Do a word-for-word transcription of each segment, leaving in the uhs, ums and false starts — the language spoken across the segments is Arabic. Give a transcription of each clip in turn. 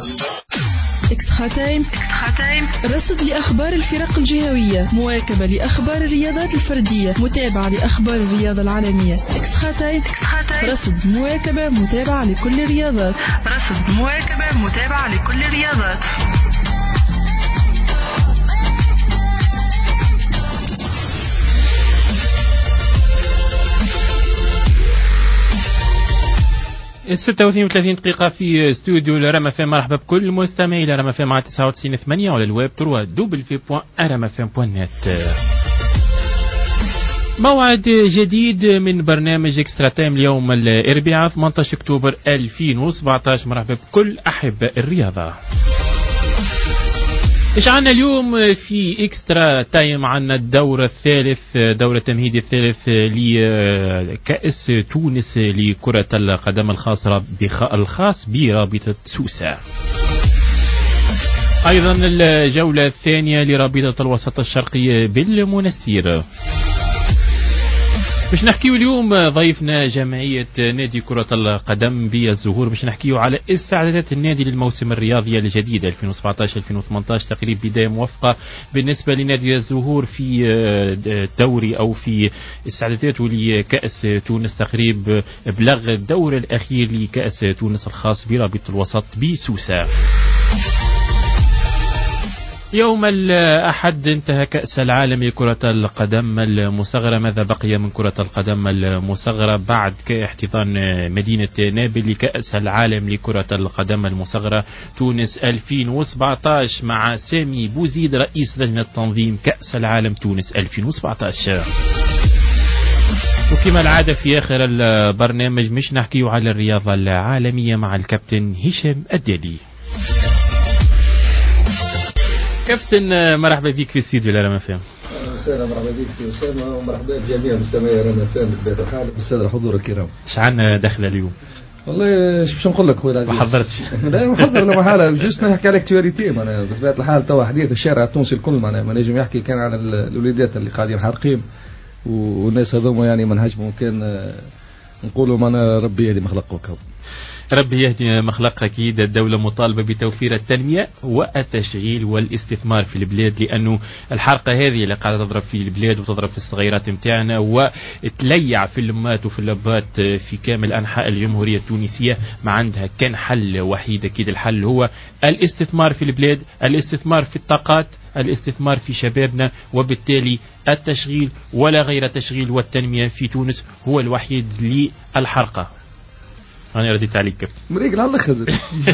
إكسترا تايم رصد لأخبار الفرق الجهوية، مواكبة لأخبار الرياضات الفردية، متابعة لأخبار الرياضة العالمية. إكسترا تايم رصد مواكبة متابعة لكل الرياضات. رصد مواكبة متابعة لكل الرياضات. ستة وثلاثين دقيقة في استوديو لرما فام. مرحبا بكل مستمعي لرما فام مع تسعة وتسعين ثمانية وعلى الويب تروا دوبل في بوان رما فام بوان نت. موعد جديد من برنامج اكسترا تايم اليوم الأربعاء ثمانية عشر أكتوبر ألفين وسبعة عشر. مرحبا بكل أحب الرياضة. إيش عنا اليوم في إكسترا تايم؟ عنا الدور الثالث، دور التمهيد الثالث لكأس تونس لكرة القدم الخاصة الخاص برابطة سوسة. أيضا الجولة الثانية لرابطة الوسط الشرقي بالمنستير. باش نحكيو اليوم ضيفنا جمعية نادي كرة القدم بالزهور، باش نحكيو على استعدادات النادي للموسم الرياضي الجديد ألفين وسبعة عشر ألفين وثمانية عشر. تقريبا بداية موفقة بالنسبة لنادي الزهور في دوري أو في استعداداته لكأس تونس. تقريبا بلغ الدور الأخير لكأس تونس الخاص برابطة الوسط بسوسة. يوم الأحد انتهى كأس العالم لكرة القدم المصغرة. ماذا بقي من كرة القدم المصغرة بعد احتضان مدينة نابل لكأس العالم لكرة القدم المصغرة تونس ألفين وسبعة عشر مع سامي بوزيد رئيس لجنة تنظيم كأس العالم تونس ألفين وسبعة عشر. وكما العادة في آخر البرنامج مش نحكيو على الرياضة العالمية مع الكابتن هشام الدالي. كابتن مرحبا بك في استديو لرما فام. اهلا مرحبا بك سي اسامه، ومرحبا بجميع مستمعي رما فام بطبيعه الحال بالساده الحضور الكرام. ايش عندنا دخله اليوم؟ والله ايش باش نقول لك خويا العزيز؟ ما حضرتش. لا محضر لا محاله، جوست نحكي على اكتواليتي معناها بطبيعه الحال. توا حديث الشارع التونسي الكل معناها ما نجم يحكي كان على الوليدات اللي قاعدين حارقين والناس هذوما، يعني ما نهجموا كان نقولوا معناها ربي يهدي مخلقك. ربي يهدي مخلق. أكيد الدولة مطالبة بتوفير التنمية والتشغيل والاستثمار في البلاد، لأنه الحرقة هذه اللي قاعدة تضرب في البلاد وتضرب في الصغيرات متاعنا وتليع في الأمات وفي الأبات في كامل أنحاء الجمهورية التونسية، ما عندها كان حل وحيد. أكيد الحل هو الاستثمار في البلاد، الاستثمار في الطاقات، الاستثمار في شبابنا، وبالتالي التشغيل ولا غير تشغيل والتنمية في تونس هو الوحيد للحرقة. أنا رديت عليك كيف مريق لعل خزر.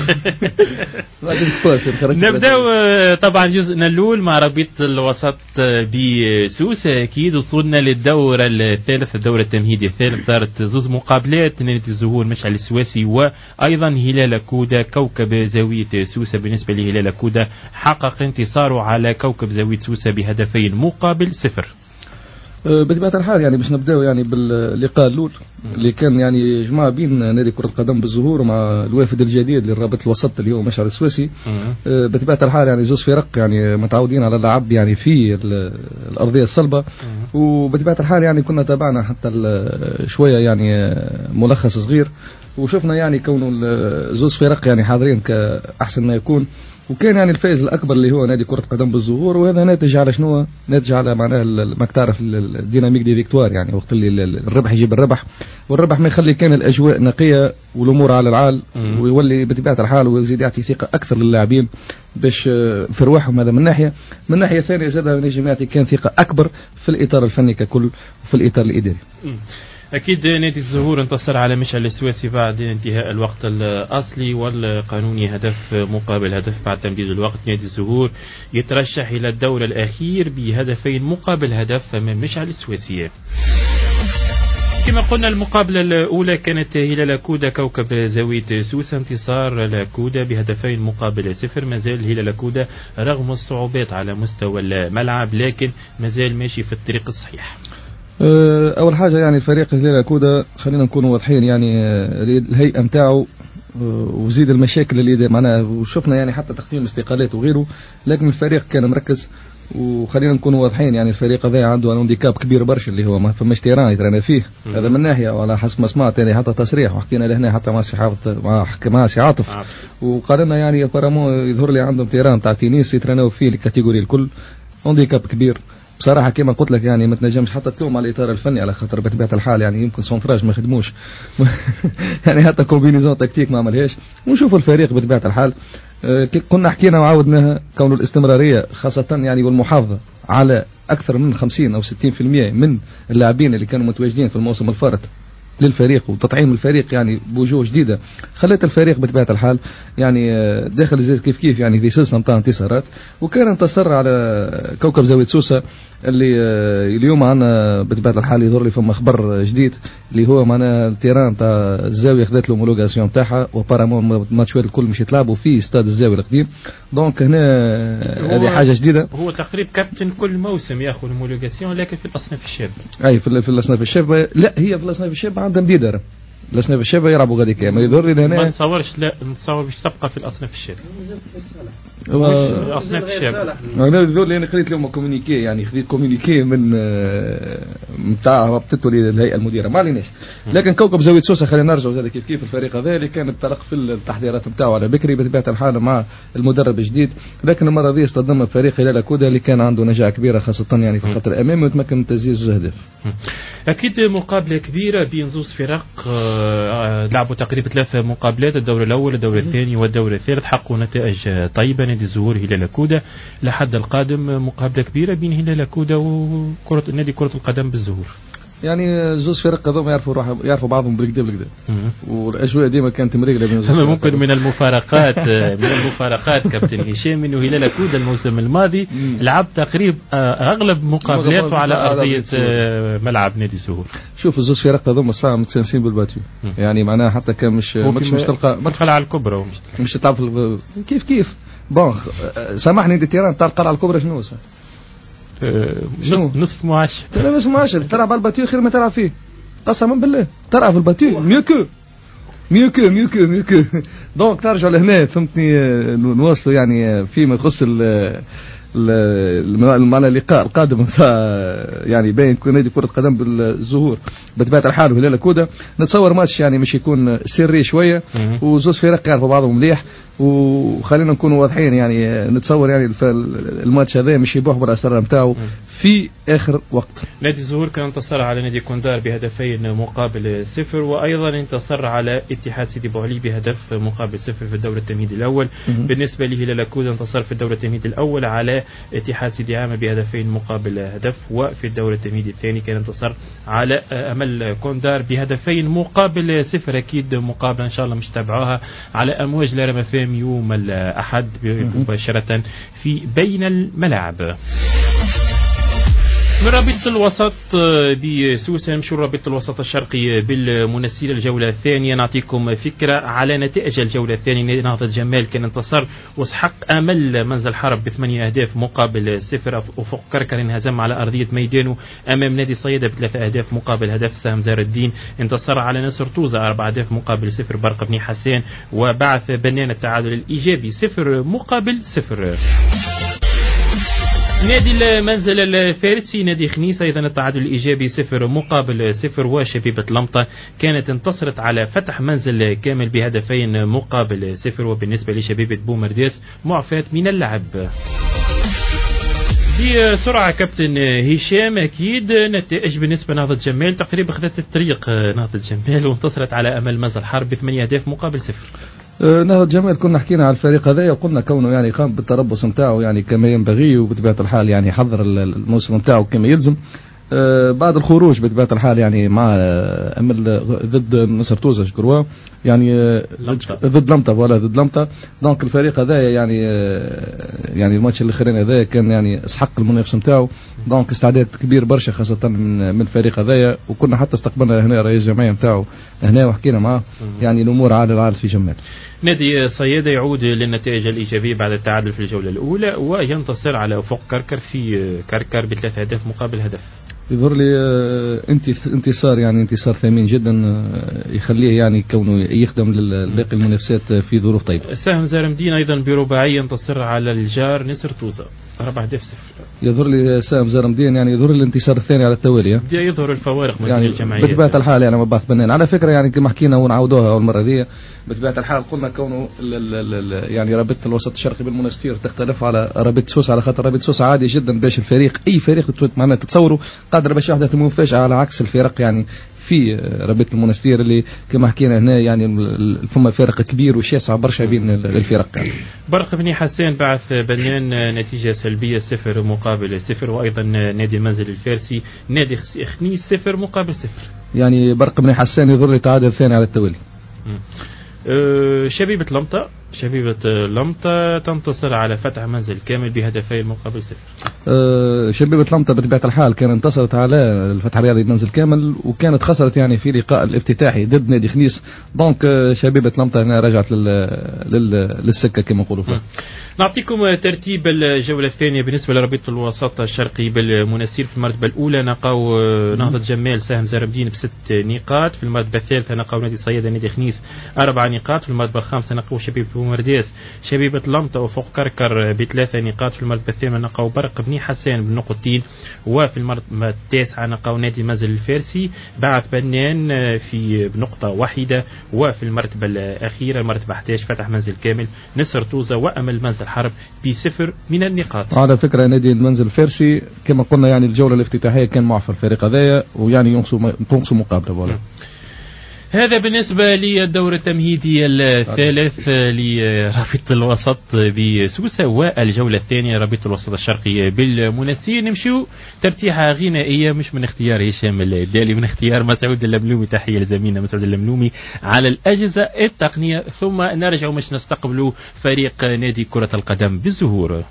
نبدأ طبعا جزءنا الأول مع رابطة الوسط بسوسة. أكيد وصلنا للدور الثالث، الدور التمهيدي الثالث. دارت زوز مقابلات، نادي الزهور مشعل السواسي وأيضا هلال كودا. كوكب زاوية سوسة بالنسبة لهلال كودا حقق انتصاره على كوكب زاوية سوسة بهدفين مقابل صفر. بطبيعة الحال يعني باش نبداو يعني باللقاء الاول اللي كان يعني جماعة بين نادي كرة القدم بالزهور ومع الوافد الجديد للرابط الوسط اللي هو مشعل السواسي. بطبيعة الحال يعني زوز فرق يعني متعودين على اللعب يعني في الأرضية الصلبة، وبطبيعة الحال يعني كنا تابعنا حتى شوية يعني ملخص صغير، وشفنا يعني كونه زوز فرق يعني حاضرين كأحسن ما يكون. وكان يعني الفائز الأكبر اللي هو نادي كرة قدم بالزهور، وهذا ناتج على شنو؟ ناتج على معناه ما تعرف الديناميك دي فيكتوار، يعني وقت اللي الربح يجيب الربح، والربح ما يخلي كان الأجواء نقية والأمور على العال، ويولي بطبيعة الحال ويزيد يعطي ثقة أكثر للاعبين باش في رواحهم. هذا من ناحية. من ناحية ثانية زاد نجم يعطي كان ثقة أكبر في الإطار الفني ككل وفي الإطار الإداري. أكيد نادي الزهور انتصر على مشعل السواسي بعد انتهاء الوقت الأصلي والقانوني، هدف مقابل هدف بعد تمديد الوقت. نادي الزهور يترشح إلى الدور الأخير بهدفين مقابل هدف من مشعل السواسي. كما قلنا المقابلة الأولى كانت هلال كودا كوكب زاوية سوسة، انتصار لاكودا بهدفين مقابل صفر. مازال هلال كودا رغم الصعوبات على مستوى الملعب لكن مازال ماشي في الطريق الصحيح. أول حاجة يعني الفريق هلال كودا خلينا نكون واضحين، يعني الهيئة متاعه وزيد المشاكل اللي معناها، وشفنا يعني حتى تقديم استقالات وغيره، لكن الفريق كان مركز وخلينا نكون واضحين يعني الفريق هذا عنده هانديكاب كبير برشا اللي هو ما فماش تيران يترانا فيه. هذا من ناحيه، وعلى حسب ما سمعت يعني حتى تصريح وحكينا لهنا حتى مع سي عاطف مع مع سي عاطف وقال لنا يعني بارامون يظهر لي عندهم تيران تاع تينيس يتراناو فيه الكاتيجوري الكل. هانديكاب كبير بصراحه كما قلت لك يعني ما تنجمش حتى تلوم على الاطار الفني على خاطر بطبيعه الحال يعني يمكن سونتراج ما يخدموش يعني حتى كومبينيزون تكتيك ما عملهاش. ونشوفوا الفريق بطبيعه الحال أه كنا حكينا وعاودناها كون الاستمراريه خاصه يعني والمحافظه على اكثر من خمسين او ستين بالمئة من اللاعبين اللي كانوا متواجدين في الموسم الفارط للفريق وتطعيم الفريق يعني بوجوه جديده خلت الفريق بطبيعه الحال يعني داخل الزيت كيف كيف يعني في سلسله نتاع انتصارات. وكان انتصر على كوكب زاويه سوسه اللي اليوم عندنا بطبيعه الحال يظهر لي فما خبر جديد اللي هو معناها التيران نتاع الزاويه خذت له هومولوغاسيون نتاعها وبارامون الماتشات الكل مش يتلعبوا في استاد الزاويه القديم. دونك هنا هذه حاجه جديده. هو تقريبا كابتن كل موسم ياخذ هومولوغاسيون لكن في الاصناف الشابه. اي في, في الاصناف الشابه لا هي في الاصناف الشابه عندها مديدة الأصناف الشابة يلعبوا غادي كامل يظهر لي هنا ما نتصورش لا نتصور باش تبقى في الأصناف الشابة و... الأصناف الشابة. أنا يظهر لي أنا خذيت لهم كومونيكي يعني خذيت كومونيكي من نتاع رابطته للهيئة المديرة ما عليناش. لكن كوكب زاوية سوسة خلينا نرجعوا زاد كيف كيف الفريق هذا اللي كان انطلق في التحضيرات نتاعو على بكري بطبيعة الحال مع المدرب الجديد. لكن المرة هذه اصطدم الفريق هلال كودا اللي كان عنده نجاح كبيرة خاصة يعني في الخط الأمامي وتمكن من تسجيل زوج أهداف. أكيد مقابلة كبيرة بين زوج فرق لعبوا تقريبا ثلاث مقابلات الدور الأول الدور الثاني والدور الثالث حققوا نتائج طيبة. نادي الزهور هلال كودا لحد القادم مقابلة كبيرة بين هلال كودا وكرة نادي كرة القدم بالزهور. يعني زوج فرق هذوما يعرفوا روح يعرفوا بعضهم بالكدا بالكدا والاجواء ديما كانت مريقله بين زوج. ممكن من المفارقات من المفارقات كابتن هشام انه هلال كودا الموسم الماضي لعب تقريبا اغلب مقابلاته على ارضيه ملعب نادي الزهور. شوف الزوج فرق هذوما الساعه متسانسين بالباتيو يعني معناها حتى كان مش مش, مش تلقى ما تدخل على الكبرى ومش مش تلعب كيف كيف بون سامحني دي تيران تاع القلعه الكبرى شنو صار نصف نصف معاش ترى نصف معاش تلعب على الباتيو خير ما تلعب فيه قسما بالله تلعب في الباتيو ميوكو ميوكو ميوكو ميوكو دونك ترجع لهنا فهمتني نواصلوا يعني فيما يخص المعنى اللقاء القادم يعني بين نادي كرة قدم بالزهور بطبيعة الحال وهلال كودا. نتصور ماتش يعني مش يكون سري شوية وزوج فرق يعرفوا بعضهم مليح وخلينا نكونوا واضحين يعني نتصور يعني الماتش هذا مش يبوح بالاسرار نتاعو في اخر وقت. نادي الزهور كان انتصر على نادي كوندار بهدفين مقابل صفر وايضا انتصر على اتحاد سيدي بوعلي بهدف مقابل صفر في الدور التمهيدي الاول. بالنسبه لهلال كودا انتصر في الدور التمهيدي الاول على اتحاد سيدي عامر بهدفين مقابل هدف وفي الدور التمهيدي الثاني كان انتصر على امل كوندار بهدفين مقابل صفر. اكيد مقابله ان شاء الله مش تابعوها على امواج لارم فام يوم الاحد مباشره في بين الملاعب. من رابطة الوسط بسوسة نمشوا رابطة الوسط الشرقي بالمنسية الجولة الثانية. نعطيكم فكرة على نتائج الجولة الثانية. نهضة جمال كان انتصر وسحق أمل منزل حرب بثمانية أهداف مقابل صفر. أفق كركر انهزم على أرضية ميدانه أمام نادي صيادة بثلاثة أهداف مقابل هدف. سام زار الدين انتصر على نصر طوزة أربعة أهداف مقابل صفر. برق بني حسان وبعث بنان التعادل الإيجابي صفر مقابل صفر. نادي المنزل الفارسي نادي خنيس أيضا التعادل الإيجابي صفر مقابل صفر. وشبيبة لمطة كانت انتصرت على فتح منزل كامل بهدفين مقابل صفر. وبالنسبة لشبيبة بومرديس معفاة من اللعب. بسرعة كابتن هشام أكيد نتائج بالنسبة لنهضة جمال تقريبا أخذت الطريق نهضة جمال وانتصرت على أمل منزل حرب بثمانية أهداف مقابل صفر. نهضة جمال كنا حكينا على الفريق هذا وقلنا كونه يعني قام بالتربص نتاعو يعني كما ينبغي وبطبيعة الحال يعني حضر الموسم نتاعو كما يلزم. بعد الخروج بطبيعة الحال يعني مع أمل ضد نصر توزة شكروا يعني لمطة. ضد لمطة ولا ضد لمطة. دونك الفريق هذا يعني يعني الماتش الاخرين هذا كان يعني اسحق المنافس نتاعو. دونك استعداد كبير برشا خاصة من من الفريق هذا وكنا حتى استقبلنا هنا رئيس الجمعية نتاعو هنا وحكينا معاه يعني الأمور عال العال في جمال. نادي صيادة يعود للنتائج الإيجابية بعد التعادل في الجولة الأولى وينتصر على أفق كركر في كركر بثلاث أهداف مقابل هدف. يظهر لي انتصار يعني انتصار ثمين جدا يخليه يعني كونه يخدم لباقي المنافسات في ظروف طيبة. سهم زارمدين أيضا برباعية انتصر على الجار نصر طوزة أربعة أهداف صفر. يظهر لي سام زرمدين يعني يظهر لي الانتصار الثاني على التوالي. يظهر الفوارق بين يعني الجمعيات بطبيعة الحال يعني مبعث بنان على فكرة يعني كما حكينا ونعودوها أول مرة ذي. بطبيعة الحال قلنا كونه ال ال ال يعني رابطة الوسط الشرقي بالمنستير تختلف على رابطة سوسة، على خاطر رابطة سوسة عادي جدا باش الفريق أي فريق معناها تتصوروا قادر باش يحدث مفاجأة، على عكس الفرق يعني في رابطة المنستير اللي كما حكينا هنا يعني فما فرق كبير وشاسع برشا بين الفرق. يعني برق بني حسان بعث بنان نتيجة سلبية صفر مقابل صفر، وأيضا نادي المنزل الفارسي نادي خنيس صفر مقابل صفر. يعني برق بني حسان يظهر لي تعادل ثاني على التوالي. أه شبيبة لمطة شبيبة لمطة تنتصر على فتح منزل كامل بهدفين مقابل صفر. أه شبيبة لمطة بطبيعة الحال كانت انتصرت على الفتح الرياضي منزل كامل، وكانت خسرت يعني في لقاء الافتتاحي ضد نادي خنيس. دونك شبيبة لمطة هنا رجعت لل... لل... للسكة كما نقولوا. نعطيكم ترتيب الجولة الثانية بالنسبة لرابطة الوسط الشرقي بالمناسير. في المرتبة الأولى نقاو نهضة جمال سهم زرمدين بست نقاط. في المرتبة الثالثة نقاو نادي صيادة نادي خنيس أربع نقاط. في المرتبة الخامسة نقاو شبيبة بومرداس شبيبة لمطة وفوق كركر بثلاثة نقاط. في المرتبة الثامنة نقاو برق بني حسان بنقطتين. وفي المرتبة التاسعة نقاو نادي المنزل الفارسي بعث بنان في بنقطة واحدة. وفي المرتبة الأخيرة المرتبة أحد عشر فتح منزل كامل نصر طوزة وأمل منزل الحرب بصفر من النقاط. على فكرة نادي المنزل الفارسي كما قلنا يعني الجولة الافتتاحية كان معه في الفريق هذايا ويعني ينقصوا مقابلة ولا. هذا بالنسبة للدور التمهيدي الثالث لرابطة الوسط بسوسة والجولة الثانية رابطة الوسط الشرقي بالمنسير. نمشيو ترتيحة غنائية مش من اختيار هشام الدالي، من اختيار مسعود اللملومي. تحية لزميلنا مسعود اللملومي على الأجهزة التقنية. ثم نرجع مش نستقبلوا فريق نادي كرة القدم بالزهور.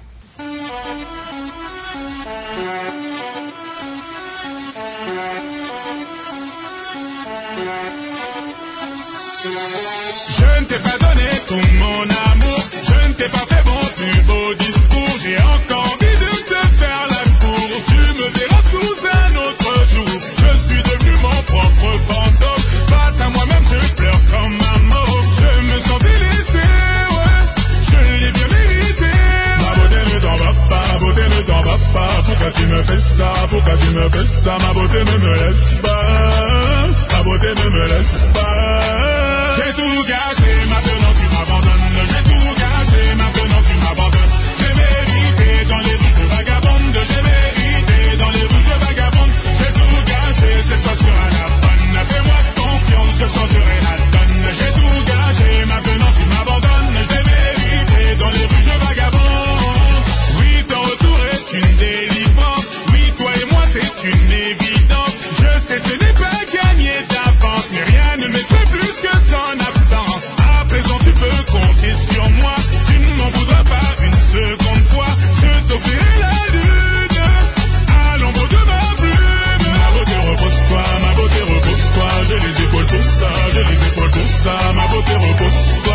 Je ne t'ai pas donné tout mon amour, je ne t'ai pas fait mon plus beau discours. J'ai encore envie de te faire la cour. Tu me verras sous un autre jour. Je suis devenu mon propre fantôme. Face à moi-même je pleure comme un mort. Je me sens délaissé, ouais, je l'ai bien mérité. Ma beauté ne t'en va pas, ma beauté ne t'en va pas. Pourquoi tu me fais ça, pourquoi tu me fais ça? Ma beauté ne me laisse pas, ma beauté ne me laisse pas. J'ai tout gâché, maintenant tu m'abandonnes. J'ai tout gâché, maintenant tu m'abandonnes. J'ai mérité dans les rues je vagabonde. J'ai mérité dans les rues je vagabonde. J'ai tout gâché, cette fois sur la bonne. Fais-moi confiance, je changerai la donne. J'ai tout gâché, maintenant tu m'abandonnes. J'ai mérité dans les rues je vagabonde. Oui, ton retour est une délivrance. Oui, toi et moi c'est une évidence. Je sais ce n'est pas gagné d'avance, mais rien ne me fait plus que ton absence. À présent tu peux compter sur moi. Tu ne m'en voudras pas une seconde fois. Je t'offrirai la lune à l'ombre de ma plume. Ma beauté repose-toi, ma beauté repose-toi. J'ai les épaules pour ça, j'ai les épaules pour ça. Ma beauté repose-toi,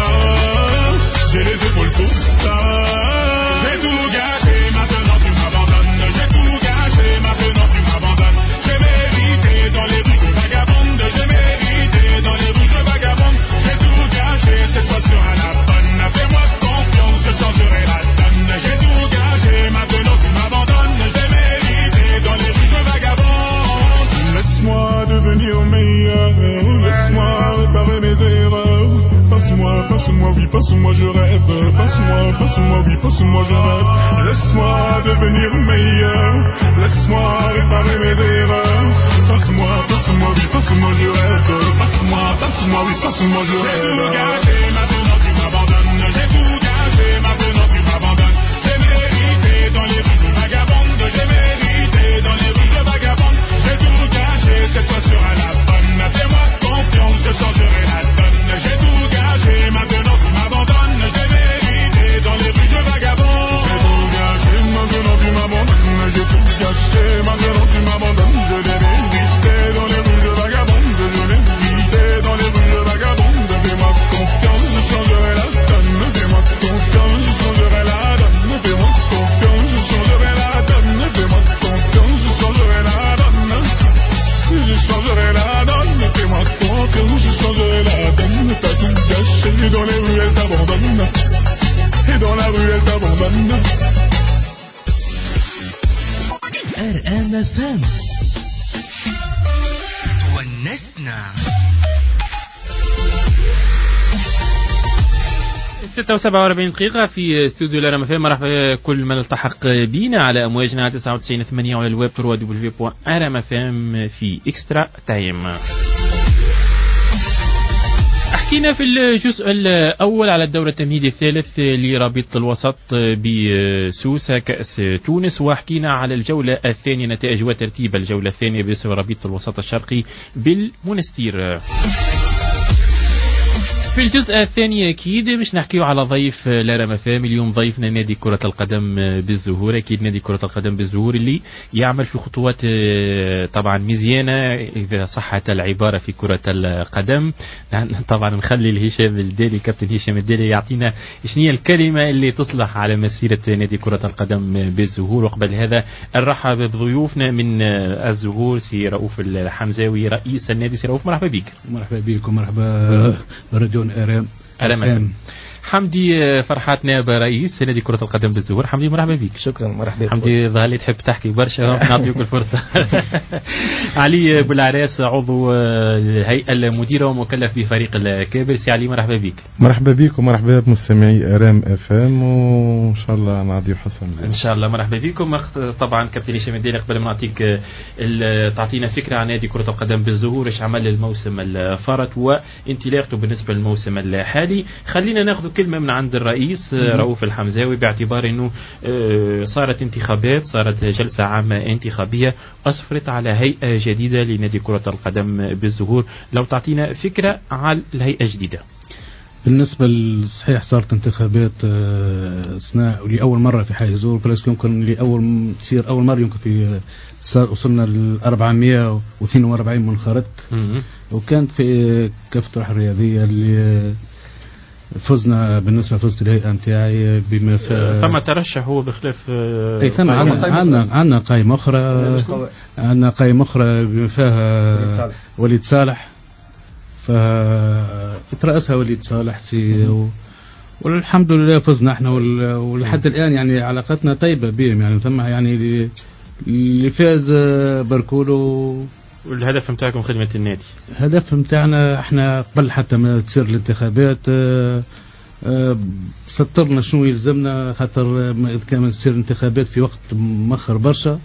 j'ai les épaules pour ça. J'ai tout gâché, maintenant tu m'abandonnes. J'ai tout gâché, maintenant tu m'abandonnes. J'ai mérité dans les rues je vagabonde. J'ai mérité dans les rues je vagabonde. J'ai tout gâché, cette fois sur la bonne. Fais-moi confiance, je changerai la donne. J'ai tout gâché, maintenant tu m'abandonnes. J'ai mérité dans les rues je vagabonde. Laisse-moi devenir meilleur, laisse-moi réparer mes erreurs. Passe-moi, passe-moi, oui, passe-moi, je rêve. Passe-moi, passe-moi, oui, passe-moi, je rêve. Laisse-moi devenir meilleur, laisse-moi réparer mes erreurs. Passe-moi, passe-moi, oui, passe-moi, je rêve. Passe-moi, passe-moi, oui, passe-moi, je rêve. J'ai tout gâché, maintenant tu m'abandonnes. J'ai tout gâché, maintenant tu m'abandonnes. J'ai mérité dans les rues je vagabonde. J'ai mérité dans les rues je vagabonde. J'ai tout gâché, cette fois sur la bonne. Fais-moi confiance, je changerai la donne. J'ai tout gâché, maintenant tu m'abandonnes. J'ai mérité dans les rues je vagabonde. J'ai tout gâché, maintenant tu m'abandonnes. J'ai tout gâché, maintenant tu m'abandonnes. Je l'ai mérité dans les rues je vagabonde. Je l'ai mérité dans les rues je vagabonde. Fais-moi confiance. اف ام تونسنا. ستة وسبعة وأربعين دقيقة في استوديو الأرام اف ام. مرحبا كل من التحق بنا على أمواجنا تسعة وتسعين ثمانية وعلى الويب دبليو دبليو دوت ارام اف ام في إكسترا تايم. حكينا في الجزء الأول على الدورة التمهيدي الثالث لرابطة الوسط بسوسة كأس تونس، وحكينا على الجولة الثانية نتائج وترتيب الجولة الثانية باسم رابطة الوسط الشرقي بالمنستير. في الجزء الثاني أكيد مش نحكيه على ضيف لارام فام. اليوم ضيفنا نادي كرة القدم بالزهور. أكيد نادي كرة القدم بالزهور اللي يعمل في خطوات طبعا مزيانة إذا صحت العبارة في كرة القدم. طبعا نخلي الهشام الدالي كابتن هشام الدالي يعطينا شنية الكلمة اللي تصلح على مسيرة نادي كرة القدم بالزهور. وقبل هذا نرحب بضيوفنا من الزهور سي رؤوف الحمزاوي رئيس النادي. سي رؤوف مرحبا بك. مرحبا بكم. مرحبا برجون أرام أرام. حمدي فرحات نائب رئيس نادي كرة القدم بالزهور. حمدي مرحبا بك. شكرا. مرحبا. حمدي ظهر لي تحب تحكي برشا نعطيك الفرصة. علي بولعراس عضو الهيئة المديرة ومكلف بفريق الكابل. سي علي مرحبا بك. مرحبا بك ومرحبا بمستمعي أرام اف ام وإن شاء الله نعطيه حسن إن شاء الله. مرحبا بكم. طبعا كابتن هشام الدالي قبل ما نعطيك تعطينا فكرة عن نادي كرة القدم بالزهور ايش عمل الموسم الفارط وانطلاقته بالنسبة للموسم الحالي، خلينا ناخذ كلمة من عند الرئيس رؤوف الحمزاوي باعتبار انه صارت انتخابات، صارت جلسة عامة انتخابية أسفرت على هيئة جديدة لنادي كرة القدم بالزهور. لو تعطينا فكرة على الهيئة الجديدة. بالنسبة للصحيح صارت انتخابات أثناء لأول مرة في حي الزهور، بلاش يمكن لأول تصير أول مرة يمكن في صار وصلنا ل أربعمائة واثنين وأربعين منخرط، وكانت في كافة الروح الرياضية اللي فزنا بالنسبة فزت الهيئة نتاعي بما ثم ترشح هو بخلاف اي ثم عندنا عندنا قائمة أخرى عندنا قائمة أخرى بما فيها وليد صالح فترأسها وليد صالح سي و... والحمد لله فزنا احنا وال... ولحد الآن يعني علاقتنا طيبة بهم يعني ثم يعني اللي فاز بركولو. والهدف متاعكم خدمة النادي؟ الهدف متاعنا احنا قبل حتى ما تصير الانتخابات اه اه سطرنا شنو يلزمنا خاطر اذا كانت تصير انتخابات في وقت مؤخر برشا،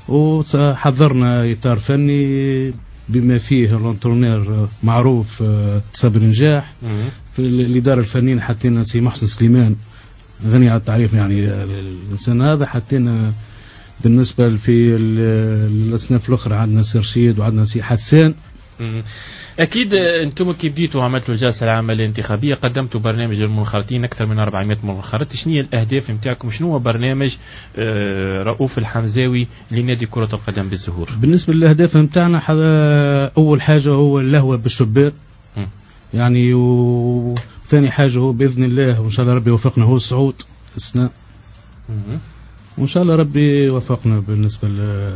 وحضرنا اطار فني بما فيه الانترونير معروف اه صبري نجاح. في الاداره الفنيه حطينا سي محسن سليمان غني عن التعريف يعني الانسان هذا. حطينا بالنسبة في الأصناف الأخرى عندنا سي رشيد وعندنا سي حسان. أكيد أنتم كي بديتوا عملتوا الجلسة العامة الانتخابية قدمتوا برنامج المنخرطين أكثر من أربعمائة منخرط. شنو هي الأهداف نتاعكم؟ شنو هو برنامج رؤوف الحمزاوي لنادي كرة القدم بالزهور؟ بالنسبة للأهداف نتاعنا أول حاجة هو اللهوة بالشباب يعني، وثاني حاجة هو بإذن الله وإن شاء الله ربي يوفقنا هو الصعود السنة، وإن شاء الله ربي وفقنا بالنسبة ل...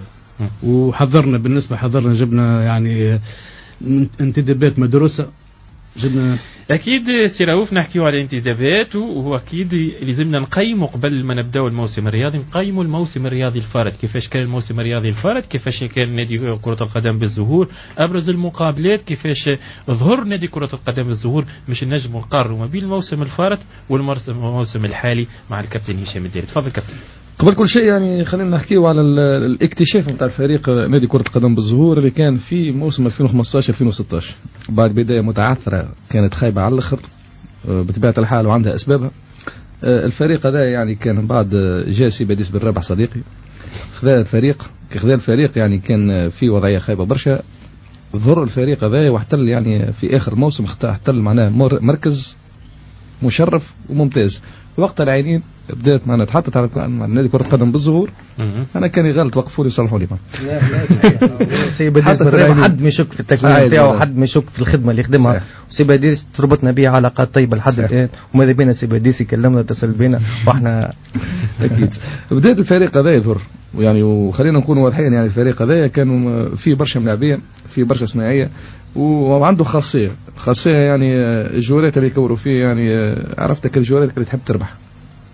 وحضرنا بالنسبة حضرنا جبنا يعني انتدابات مدروسة جبنا. أكيد سي رؤوف نحكيو على انتدابات، وهو أكيد لازمنا نقيموا قبل ما نبدأ الموسم الرياضي نقيموا الموسم الرياضي الفارط. كيفاش كان الموسم الرياضي الفارط، كيفاش كان نادي كرة القدم بالزهور، أبرز المقابلات، كيفاش ظهر نادي كرة القدم بالزهور، مش نجم نقارنوا ما بين الموسم الفارط والموسم الحالي مع الكابتن هشام الدالي. تفضل كابتن. قبل كل شيء يعني خلينا نحكيه على الاكتشاف نتاع الفريق نادي كرة القدم بالزهور اللي كان في موسم ألفين وخمسطاش ألفين وستطاش بعد بداية متعثرة كانت خايبة على الآخر بطبيعة الحال وعندها أسبابها. الفريق هذا يعني كان بعد جاء سي باديس بالرابح صديقي خذا الفريق خذا الفريق يعني كان في وضعية خايبة برشا. ظهر الفريق هذا واحتل يعني في آخر موسم احتل معناه مركز مشرف وممتاز. وقت العينين بدأت معنا تحطت على نادي كرة القدم بالزهور. أنا كان يغلط وقفوا لي صلحوا لي ما. لا لا سي بديس حد ما يشك في التكوين بتاعه، حد ما يشك في الخدمة اللي يخدمها. سي بديس تربطنا به علاقات طيبة لحد الآن، وماذا بينا سي بديس يكلمنا اتصل بينا وإحنا أكيد. بدأت الفريق هذا يظهر ويعني وخلينا نكون واضحين يعني الفريق هذا كانوا فيه برشا ملاعبية فيه برشا صناعية وعنده خاصية خاصية يعني الجوارات اللي يكوروا فيه يعني عرفتك الجوارات اللي تحب تربح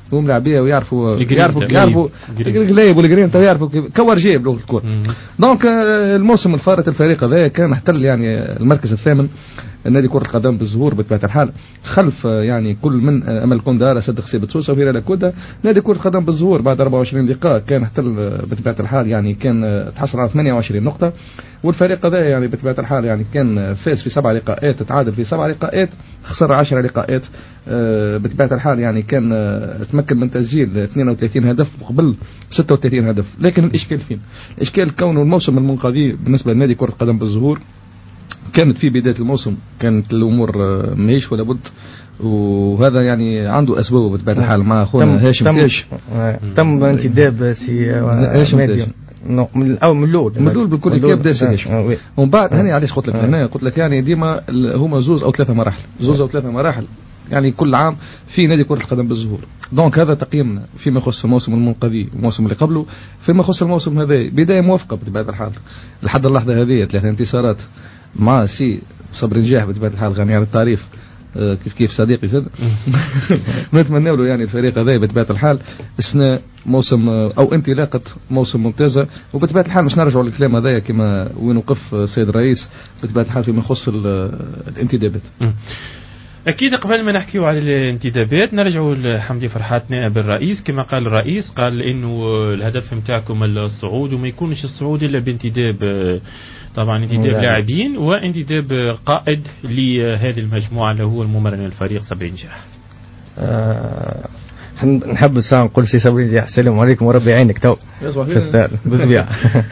هم لاعبيه ويعرفوا يعرفوا يعرفوا القلايب والجرين تو يعرفوا كورجيه بلغه الكره. دونك الموسم الفارط الفريق هذا كان احتل يعني المركز الثامن نادي كرة القدم بالزهور بطبيعة الحال، خلف يعني كل من أمل كوندارا صدق سيبت سوسة وهيرا كودا. نادي كرة القدم بالزهور بعد أربعة وعشرين لقاء كان احتل بطبيعة الحال يعني كان تحصل على ثمانية وعشرين نقطة، والفريق هذا يعني بطبيعة الحال يعني كان فاز في سبع لقاءات، تعادل في سبع لقاءات، خسر عشر لقاءات. بطبيعة الحال يعني كان تمكن من تسجيل اثنين وثلاثين هدف مقبل ستة وثلاثين هدف. لكن الإشكال فين؟ الإشكال كونه الموسم المنقذي بالنسبة لنادي كرة القدم بالزهور كانت في بداية الموسم كانت الأمور ماهيش ولا بد، وهذا يعني عنده أسبابه بطبيعة الحال مع أخونا هاشم تاج. تم انتداب سي هاشم تاج من الأول من الأول من الأول بالكل كيف بدا سي هاشم، ومن بعد هني علاش قلت لك هنا قلت لك يعني ديما هما زوز أو ثلاثة مراحل، زوز أو ثلاثة مراحل يعني كل عام في نادي كرة القدم بالزهور. دونك هذا تقييمنا فيما يخص الموسم المنقذي والموسم اللي قبله. فيما يخص الموسم هذا بداية موفقة بطبيعة الحال لحد اللحظة هذه، ثلاثة انتصارات مع سي صبري نجاح بطبيعة الحال غني عن التعريف كيف كيف صديقي زاد. نتمنى له يعني الفريق هذا بطبيعة الحال اثناء موسم او انطلاقة موسم ممتازة. وبطبيعة الحال مش نرجعوا للكلام هذايا كما وين وقف سيد الرئيس بطبيعة الحال فيما يخص الانتدابات. أكيد قبل ما نحكيو على الانتدابات نرجعوا لحمدي فرحات نائب الرئيس. كما قال الرئيس قال إنه الهدف متاعكم الصعود وما يكونش الصعود إلا بانتداب، طبعا انتداب لاعبين وانتداب قائد لهذه المجموعة اللي هو الممرن الفريق صبري نجاح. أه نحب الساعة نقول سي صبري نجاح السلام عليكم وربي يعينك تو في السائل بالطبيعة.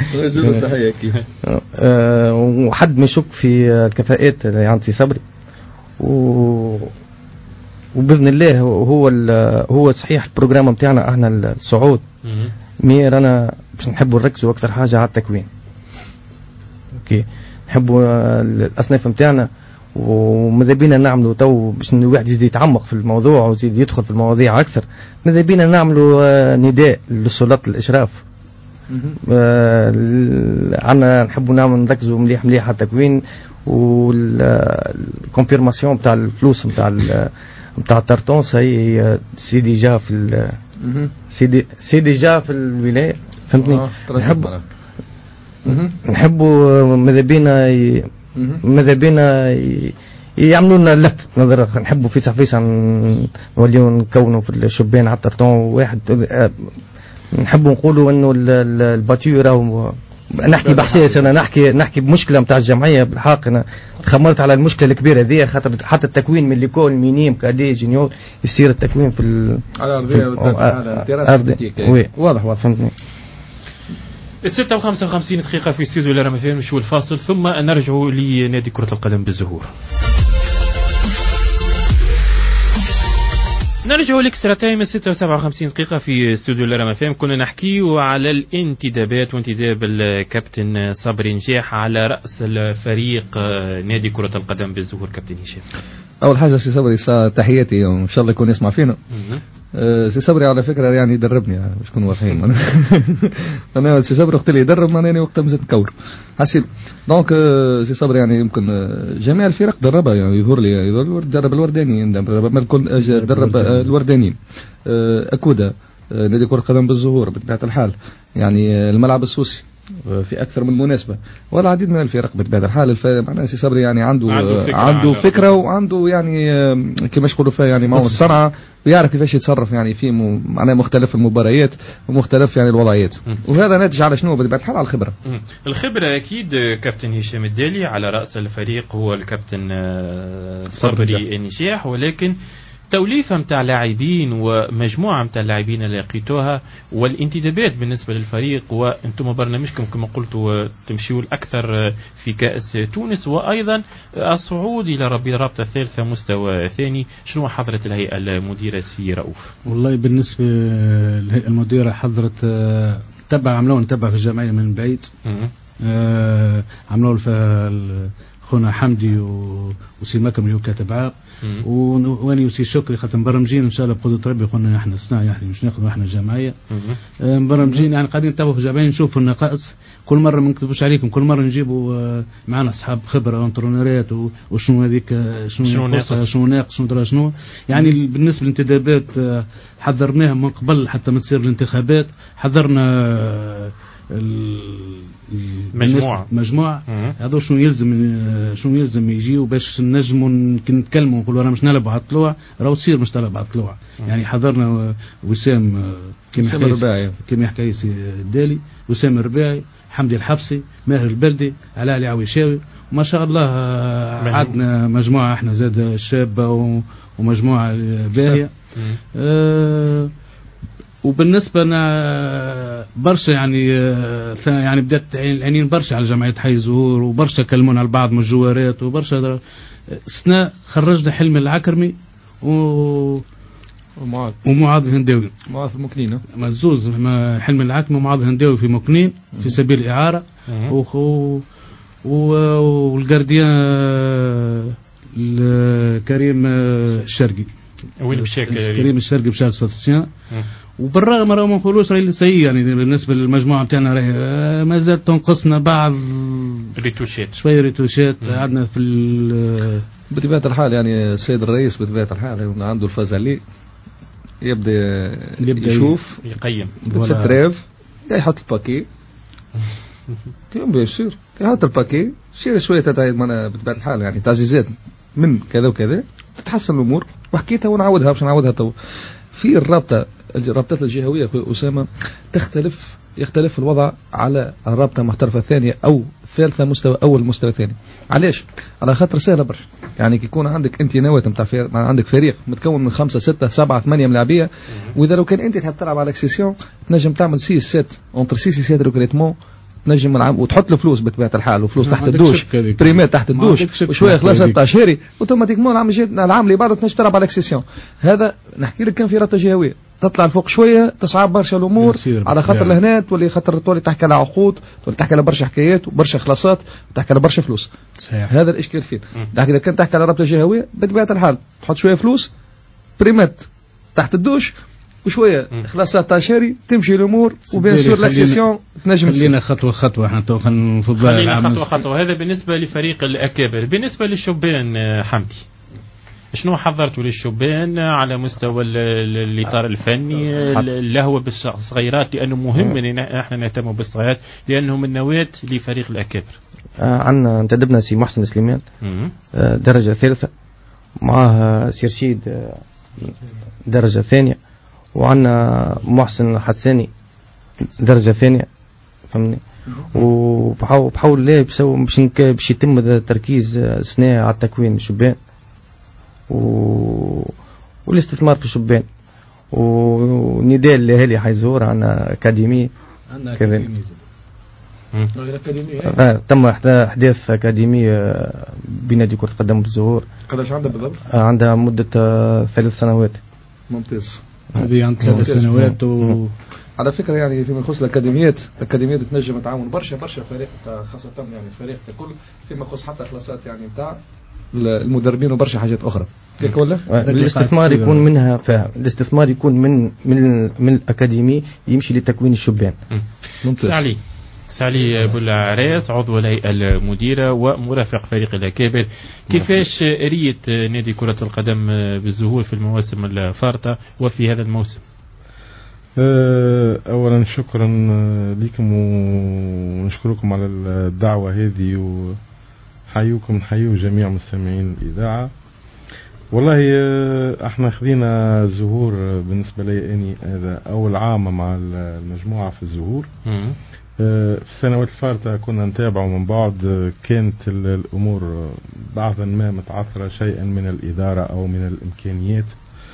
وحد ما يشك في الكفاءات اللي عند سي صبري، و وباذن الله هو هو صحيح البروجرام نتاعنا احنا الصعود مي رانا باش نحبوا نركزوا اكثر حاجه على التكوين. اوكي نحبوا الاصناف نتاعنا وماذا بينا نعملوا تو باش الواحد يزيد يتعمق في الموضوع ويزيد يدخل في المواضيع اكثر. ماذا بينا نعملوا نداء للسلطات الاشراف، عنا نحبوا نعمل نركزوا مليح مليح على التكوين والكونفيرماسيون بتاع الفلوس بتاع بتاع الترتون سي سي ديجا في سي سي ديجا في الولايه فهمتني. نحب نحبوا ماذا بينا ماذا بينا يعملوا لنا لفت نظر، نحبوا في صفيصه نوليو نكونوا في الشبان على الترتون واحد. نحبوا نقولوا انه الباتيورة نحكي بحساس، انا نحكي نحكي بمشكله نتاع الجمعيه بالحق. انا تخمرت على المشكله الكبيره ذي خاطر حتى التكوين من اللي يكون مينيم كادي جونيور يصير التكوين في ال... على ارضيه واضح واضح فهمتني. ستة وخمسة وخمسين دقيقة في استوديو الرمضان وشو الفاصل ثم نرجع لنادي كرة القدم بالزهور. نرجع لإكسترا تايم ستة وسبعة وخمسين دقيقة في استوديو الرمضان. كنا نحكي على الانتدابات وانتداب الكابتن صبري نجاح على رأس الفريق نادي كرة القدم بالزهور. كابتن هشام، أول حاجة سي صبري تحياتي وإن شاء الله يكون يسمع فينا. أه سي صبري على فكرة يعني يدربني باش نكونوا واضحين. أنا سي صبري وقت اللي يدرب ما أنا وقتها مازلت نكور حسيب. دونك سي صبري يعني يمكن جميع الفرق دربها يعني يظهر لي يظهر درب الوردانيين درب الكل درب الوردانيين أكودا نادي كرة القدم بالزهور بطبيعة الحال يعني الملعب السوسي في أكثر من مناسبة والعديد من الفرق بطبيعة الحال. معناها سي صبري يعني عنده عنده فكرة, عنده فكرة وعنده يعني كما يقولوا فيها يعني معه الصنعة ويعرف كيفاش يتصرف يعني في معناها مختلف المباريات ومختلف يعني الوضعيات. وهذا ناتج على شنو بطبيعة الحال؟ على الخبرة. الخبرة أكيد. كابتن هشام الدالي على رأس الفريق هو الكابتن صبري نجاح، ولكن توليفة متاع لاعبين ومجموعة متاع لاعبين اللي لقيتوها والانتدابات بالنسبة للفريق، وانتم برنامجكم كما قلتوا تمشيوا الأكثر في كأس تونس وأيضا الصعود إلى رابطة الثالثة مستوى ثاني. شنو حضرت الهيئة المديرة سي رؤوف؟ والله بالنسبة للهيئة المديرة حضرت تبع عملوا نتبع في الجمعية من بعيد. آه عملوا خونا حمدي وسي مكرم وكاتب عاق واني وسي شكري خاطر مبرمجين ان شاء الله بقدرة ربي قلنا احنا صناعي يعني مش ناخذ احنا جمعيه مبرمجين يعني قاعدين نتابعوا في الجمعيه نشوفوا النقائص كل مره ما نكذبوش عليكم كل مره نجيبوا معنا اصحاب خبره انترونيرات وشنو هذيك شنو ناقص شنو ناقص شنو درا شنو يعني بالنسبه للانتدابات حضرناها من قبل حتى ما تصير الانتخابات حضرنا مجموعة مجموعة هذا شنو يلزم شنو يلزم يجيو باش نجموا نتكلموا نقولوا راه مش نلعبوا على الطلوع راه تصير مش تلعب على الطلوع يعني حضرنا وسام كما حكى كما حكى سي الدالي وسام الرباعي حمدي الحفصي ماهر البلدي علاء العويشاوي وما شاء الله عندنا مجموعة احنا زاد شابة ومجموعة باهية أه وبالنسبة لنا برشا يعني يعني بدأت العينين برشا على جمعية حي زهور وبرشا كلمونا على بعض من الجوارات وبرشا سنة خرجنا حلمي العكرمي و ومعاذ ومعاذ الهنداوي معاذ في مكنين مزوز حلمي العكرمي ومعاذ الهنداوي في مكنين في سبيل الإعارة والجارديان الكريم الشرقي وين مشى كريم الشرقي بشار ستاسيون وبالرغم راه ما نقولوش راهي سيء يعني بالنسبه للمجموعه نتاعنا راهي ما زالت تنقصنا بعض ريتوشات شويه ريتوشات عندنا في بطبيعه الحال يعني السيد الرئيس بطبيعه الحال عنده الفازالي يبدا يبدا يشوف يقيم بالتريف يحط الباكي كيف بيصير يحط الباكي شيء شويه تتعيد معنا بطبيعه الحال يعني تعزيزات من كذا وكذا تتحسن الامور وحكيتها ونعودها باش نعودها تو في الرابطه الرابطات الجهويه في اسامه تختلف يختلف الوضع على الرابطه المحترفه الثانيه او ثالثه مستوى اول مستوى ثاني. علاش؟ على خاطر سهله برشا يعني كي يكون عندك انت نواه نتاع عندك فريق متكون من خمسه سته سبعه ثمانيه ملاعبيه واذا لو كان انت تحب تلعب على اكسيسيون تنجم تعمل سي سيت اونتر سي سي سيت ريكريتمون تنجم العام وتحط له فلوس بطبيعه الحال وفلوس تحت الدوش بريمات تحت الدوش وشويه خلاصات تاع شهري اوتوماتيكمون العام العام اللي بعده تنجم تلعب على الاكسيسيون. هذا نحكي لك كان في رابطه جهويه تطلع لفوق شويه تصعب برشا الامور على خاطر لهنا تولي خاطر تولي تحكي على عقود تولي تحكي على برشا حكايات وبرشا خلاصات وتحكي على برشا فلوس. صحيح. هذا الاشكال فين لكن اذا كان تحكي على رابطه جهويه بطبيعه الحال تحط شويه فلوس بريمات تحت الدوش وشويه خلاصات تاع شاري تمشي الامور وبين سور لاكسيسيون تنجم خلينا خطوه خطوه احنا تو نفضل خلينا خطوه خطوه. هذا بالنسبه لفريق الاكابر. بالنسبه للشبان حمدي شنو حضرتوا للشبان على مستوى الاطار الفني اللهوه بالصغيرات لانه مهم ان احنا نهتم بالصغيرات لانهم النواه لفريق الاكابر. آه عندنا انتدبنا سي محسن سليمان آه درجه ثالثه معاه سي رشيد آه درجه ثانيه وعندنا محسن حساني درجة ثانية فهمني وبحاول الله باش باش يتم التركيز سنة على التكوين الشبان و... والاستثمار في الشبان ونداء لأهالي حي زهور عندنا أكاديمية كذا آه تم احداث أكاديمية بنادي كرة قدم بالزهور. قداش عندها بالضبط؟ آه عندها مدة آه ثلاث سنوات. ممتاز. هذه عن ثلاث سنوات و... على فكرة يعني فيما يخص الأكاديميات الأكاديميات تنجم تعاون برشا برشا فريق خاصة يعني فريق ككل فيما يخص حتى خلاصات يعني نتاع المدربين وبرشا حاجات أخرى. كيف ولا؟ الاستثمار يكون منها فاهم الاستثمار يكون من من من الأكاديمي يمشي لتكوين الشبان. ممتاز. سعلي سعلي بولعراس عضو الهيئة المديرة ومرافق فريق الأكابر. كيفاش ريت نادي كرة القدم بالزهور في المواسم الفارطة وفي هذا الموسم؟ أولا شكرا لكم ونشكركم على الدعوة هذه وحيوكم حيو جميع مستمعين الإذاعة. والله احنا خذينا زهور بالنسبة لي أني هذا أول عام مع المجموعة في الزهور. في السنوات الفارطة كنا نتابع من بعد كانت الأمور بعضا ما متعثرة شيئا من الإدارة أو من الإمكانيات.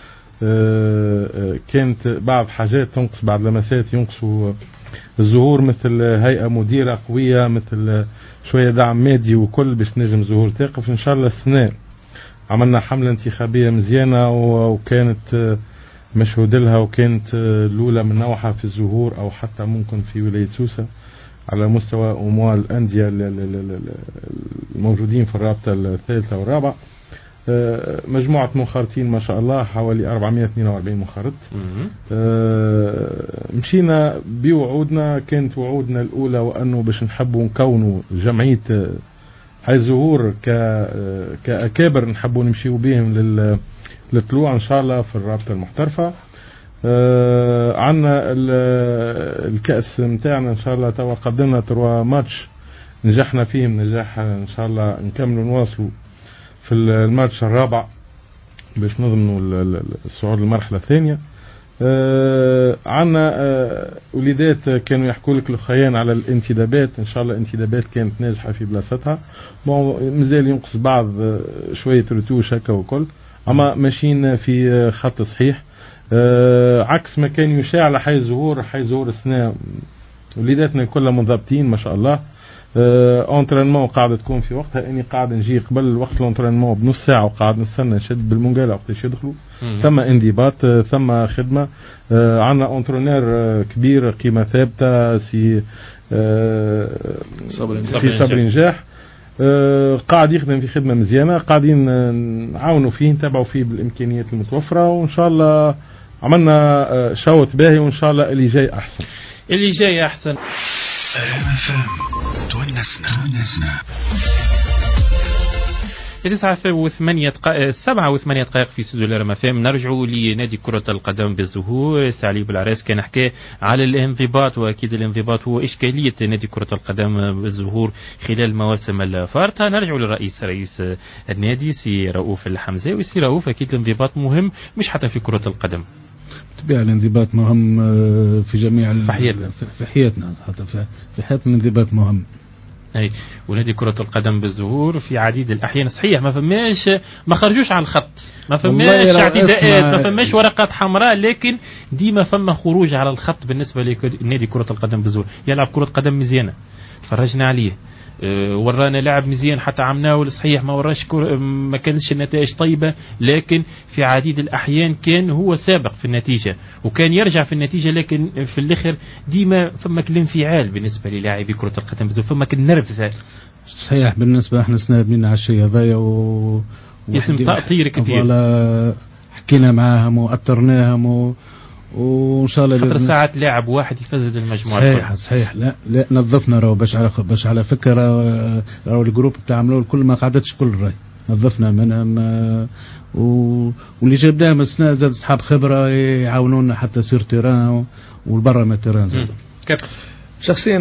كانت بعض حاجات تنقص بعض لمسات ينقصوا الزهور مثل هيئة مديرة قوية مثل شوية دعم مادي وكل باش نجم زهور تقف إن شاء الله. السنة عملنا حملة انتخابية مزيانة وكانت مشهود لها وكانت الأولى من نوعها في الزهور أو حتى ممكن في ولاية سوسة. على مستوى أموال الأندية الموجودين في الرابطة الثالثة والرابعة. مجموعة منخرطين ما شاء الله حوالي أربعمائة واثنين وأربعين منخرط. مشينا بوعودنا، كانت وعودنا الأولى وأنه باش نحبوا نكونوا جمعية حي زهور كأكابر نحبوا نمشيوا بهم للطلوع إن شاء الله في الرابطة المحترفة. عنا الكأس متاعنا إن شاء الله توا قدمنا تروا ماتش نجحنا فيهم نجاح إن شاء الله نكملوا نواصلوا في الماتش الرابع باش نضمنوا الصعود للمرحلة الثانية. آه عنا آه وليدات كانوا يحكوا لك الخيان على الانتدابات، ان شاء الله الانتدابات كانت ناجحة في بلاصتها، مازال ينقص بعض آه شوية رتوش هكا وكل، اما ماشيين في آه خط صحيح. آه عكس ما كان يشاع على حي الزهور. حي الزهور السنة وليداتنا كلها منضبطين ما شاء الله. اونترينمون قاعدة تكون في وقتها، اني قاعد نجي قبل وقت الاونترينمون بنص ساعة وقاعد نستنى نشد بالمنقالة وقتاش يدخلوا. ثم انضباط، ثم خدمة. آه عندنا اونترينور آه كبير قيمة ثابتة سي آه سي صبري نجاح. آه قاعد يخدم في خدمة مزيانة، قاعدين نعاونوا فيه نتابعوا فيه بالامكانيات المتوفرة، وان شاء الله عملنا آه شوط باهي، وان شاء الله اللي جاي احسن اللي جاي احسن. تونسنا تسعة وثمانية دقائق سبعة وثمانية دقائق في استوديو الرم اف ام. نرجعوا لنادي كرة القدم بالزهور. سعلي بالعراس كان حكى على الانضباط، واكيد الانضباط هو اشكالية نادي كرة القدم بالزهور خلال المواسم الفارطة. نرجعوا للرئيس رئيس النادي سي رؤوف الحمزاوي. سي رؤوف، اكيد الانضباط مهم مش حتى في كرة القدم، بالطبيعة الانضباط مهم في جميع في حياتنا في حياتنا حتى في حياتنا الانضباط مهم. اي ونادي كرة القدم بالزهور في عديد الأحيان صحيح ما فماش ما خرجوش على الخط، ما فماش اعتداءات، ما فماش ورقات حمراء، لكن ديما فما خروج على الخط بالنسبة لنادي كرة القدم بالزهور. يلعب كرة قدم مزيانة فرجنا عليه، أه ورانا لعب مزيان حتى عمناه صحيح ما وراش ما كانش النتائج طيبة، لكن في عديد الأحيان كان هو سابق في النتيجة وكان يرجع في النتيجة، لكن في الآخر ديما فما الانفعال بالنسبة للاعبي كرة القدم بالزهور، فما النرفز صحيح. بالنسبة احنا سنة بنينا على الشيء هذايا و يسم تأطير كثير، حكينا معاهم وأثرناهم و... وان شاء الله خاطر ساعات لاعب واحد يفسد المجموعه. صحيح صحيح. لا لا نظفنا راهو باش على باش على فكره راهو الجروب تاع عملوا الكل ما قعدتش كل راي نظفنا منهم و... واللي جبناهم السنه زاد اصحاب خبره يعاونونا حتى سير تيران والبرا من تيران زاد. شخصيا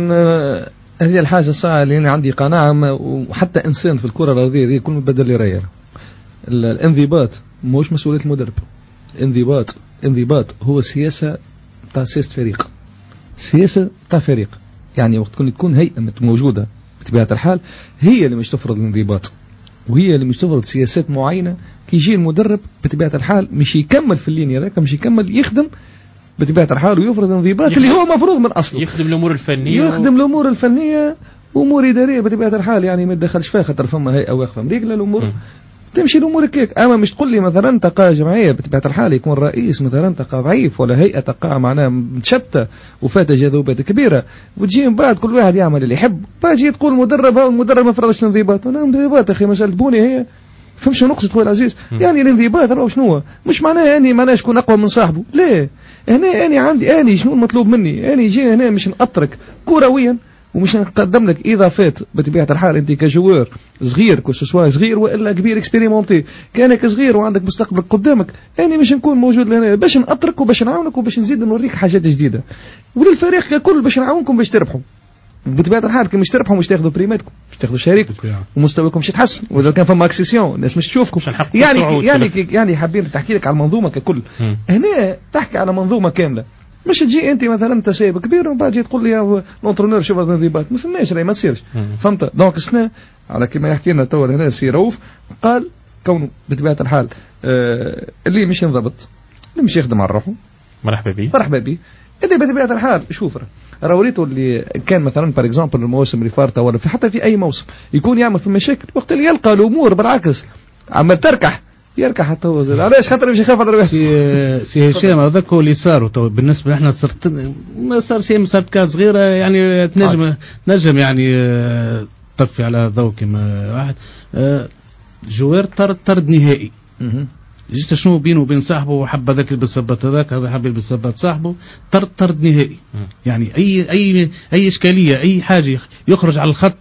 هذه الحاجه الصعبه اللي انا عندي قناعه، وحتى انسان في الكره الارضيه دي كل بدل لي رايه. الانضباط مش مسؤوليه المدرب، انضباط انضباط هو سياسة تاع سياسة فريق، سياسة تاع فريق. يعني وقت تكون هيئة موجودة بطبيعة الحال هي اللي مش تفرض الانضباط، وهي اللي مش تفرض سياسات معينة. كي يجي المدرب بطبيعة الحال مش يكمل في اللينيا ذاك، مش يكمل يخدم بطبيعة الحال ويفرض انضباط اللي هو مفروض من أصله. يخدم الأمور الفنية يخدم و... الأمور الفنية وأمور إدارية بطبيعة الحال، يعني ما تدخلش فيها خاطر فما هيئة واقفة مريقلة الأمور م. تمشي الامور كيك. اما مش تقول لي مثلا تقى جمعيه بطبيعه الحال يكون رئيس مثلا تقى ضعيف، ولا هيئه تقى معناها متشتته وفات جذوبات كبيره، وتجي من بعد كل واحد يعمل اللي يحب، باجي تقول مدرب هو المدرب ما فرضش الانضباط. انا انضباط اخي مساله بوني هي فهمش نقصد خويا العزيز. يعني الانضباط راهو شنو مش معناه اني معناه شكون اقوى من صاحبه، ليه هنا اني عندي اني شنو المطلوب مني؟ اني جاي هنا مش نأطرك كرويا ومش نقدم لك اضافات بطبيعه الحال. انت كجوار صغير كسوسوا صغير والا كبير اكسبيريمونتي، كانك صغير وعندك مستقبلك قدامك، انا مش نكون موجود هنا باش نأطرك وباش نعاونك وباش نزيد نوريك حاجات جديده، وللفريق ككل باش نعاونكم باش تربحوا بطبيعه الحال. كي مش تربحوا مش تاخذوا بريماتكم، مش تاخذوا شريككم، ومستواكم مش يتحسن، واذا كان فما اكسيسيون الناس مش تشوفكم. يعني يعني يعني حابين تحكي لك على المنظومه ككل. هنا تحكي على منظومه كامله، مش تجي انت مثلا انت شايب كبير وبعد تجي تقول لي الانترونور شوف الانضباط، ما فماش راهي ما تصيرش. فهمت؟ دونك السنه على كما يحكي لنا تو هنا سي رؤوف قال كونه بطبيعه الحال آه اللي مش ينضبط اللي مش يخدم على روحه مرحبا به مرحبا به. اللي بطبيعه الحال شوف راه وريته اللي كان مثلا بار اكزومبل المواسم اللي فارته ولا في حتى في اي موسم يكون يعمل في مشاكل، وقت اللي يلقى الامور بالعكس عم تركح يركح حتى هو زاد. علاش؟ خاطر باش يخاف على ربح. سي سي هشام هذاك هو اللي صار. تو بالنسبه احنا صرت ما صار شيء، صارت كاس صغيره يعني تنجم نجم يعني طفي على ضوء كما واحد جوار طرد طرد نهائي. جيت شنو بينه وبين صاحبه، وحب هذاك اللي بالصبات هذاك، هذا حب يلبس صبات صاحبه، طرد طرد نهائي. يعني اي اي اي اشكاليه، اي حاجه يخرج على الخط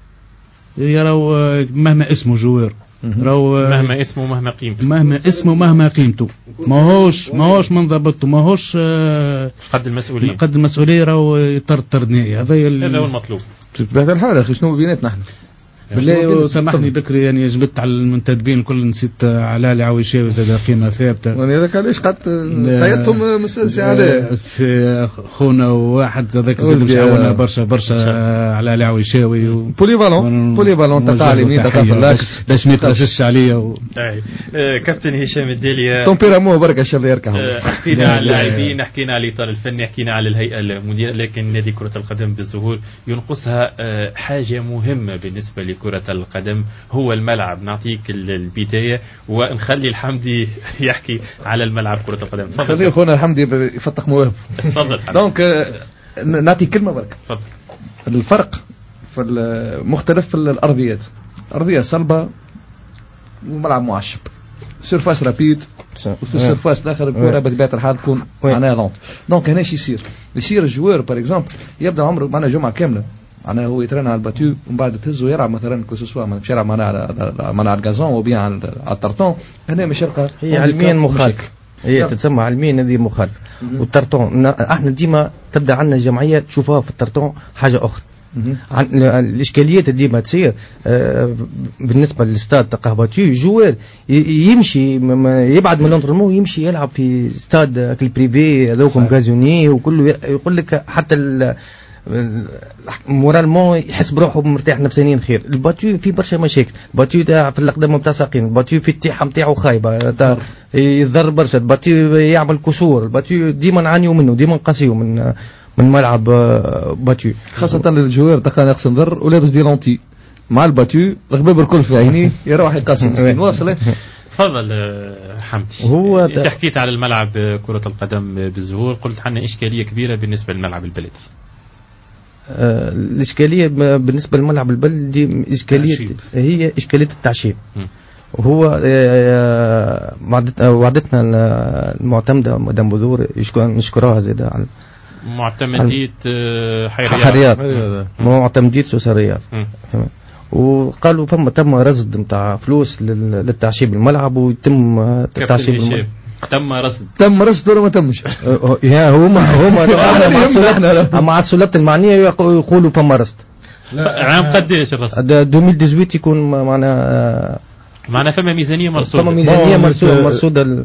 يراو مهما اسمه جوار، راو مهما اسمه مهما قيمته، مهما اسمه مهما قيمته ماهوش ماهوش من ضبطه، ماهوش قد المسؤوليه قد المسؤوليه، راو يطرد طرد نهائي. هذا هذا هو المطلوب. بهذا الحال اخي شنو بيناتنا احنا بالله سامحني بكري يعني جبت على المنتدبين الكل، نسيت علالي عويشاوي زاد قيمه ثابته. وانا هذاك علاش قعدت طيتهم مسلسل عليه خونا وواحد هذاك مش عاونا برشا برشا علالي عويشاوي بولي بالون بولي بالون تاع اليمين تاع اللاكس باش ما يتغشش عليا و... كابتن هشام الدالية تومبيرامو برك ان شاء الله يركح. حكينا على اللاعبين، حكينا على الاطار الفني، حكينا على الهيئه المديره، لكن نادي كره القدم بالظهور ينقصها حاجه مهمه بالنسبه كرة القدم، هو الملعب. نعطيك البداية ونخلي الحمدي يحكي على الملعب كرة القدم. خليه اخونا الحمدي يفتح مواهب. تفضل. دونك نعطي كلمة برك. تفضل. الفرق في المختلف في الأرضيات، أرضية صلبة وملعب معشب، سيرفاس رابيد، وفي السيرفاس الآخر الكرة بطبيعة الحال تكون معناها لونت. دونك هنا شو يصير؟ يصير الجوار باغ اكزومبل يبدا عمره معنا جمعة كاملة معناها هو يترن على الباتيو، ومن بعد تهزو يلعب مثلا كوسوسوا مش يلعب معناها على معناها على الجازون وبيان على الترتون. هنا مش يلقى هي علميا مخالف، هي تتسمى علميا هذه مخالف. والترتون احنا ديما تبدا عندنا جمعيه تشوفها في الترتون حاجه اخرى. الاشكاليات ديما تصير بالنسبه للاستاد تاع قهباتيو، جوار يمشي يبعد من لونترمون يمشي يلعب في استاد البريفي هذوكم غازوني وكله، يقول لك حتى مورالمون يحس بروحه مرتاح نفسيا خير. الباتيو في برشا مشاكل، الباتيو تاع في الاقدام نتاع ساقين، الباتيو في التيحه نتاعو خايبه، يضر برشا، الباتيو يعمل كسور، الباتيو ديما نعانيو منه، ديما نقاسيو من من ملعب باتيو، خاصه الجوار تلقى ناقص نظر ولابس دي لونتي مع الباتيو الغباب الكل في عينيه يروح يقاسم مسكين. واصل. تفضل حمدي. هو انت حكيت على الملعب كرة القدم بالزهور، قلت حنا اشكاليه كبيره بالنسبه للملعب البلدي. آه الإشكالية بالنسبة للملعب البلدي إشكالية هي إشكالية التعشيب. وهو آه وعدتنا المعتمدة مدام بذور نشكرها زيادة على معتمدية حيريات حيريات معتمدية سوسريات. وقالوا فما تم رصد نتاع فلوس للتعشيب الملعب، ويتم تعشيب الملعب. تم رصد تم رصد ولا ما تمش؟ يا هما هما مع السلطات المعنيه يقولوا فما رصد. عام قديش الرصد؟ ألفين وثمانية عشر يكون معنا معنا فما ميزانيه مرصوده. فما ميزانيه مرصوده مرصوده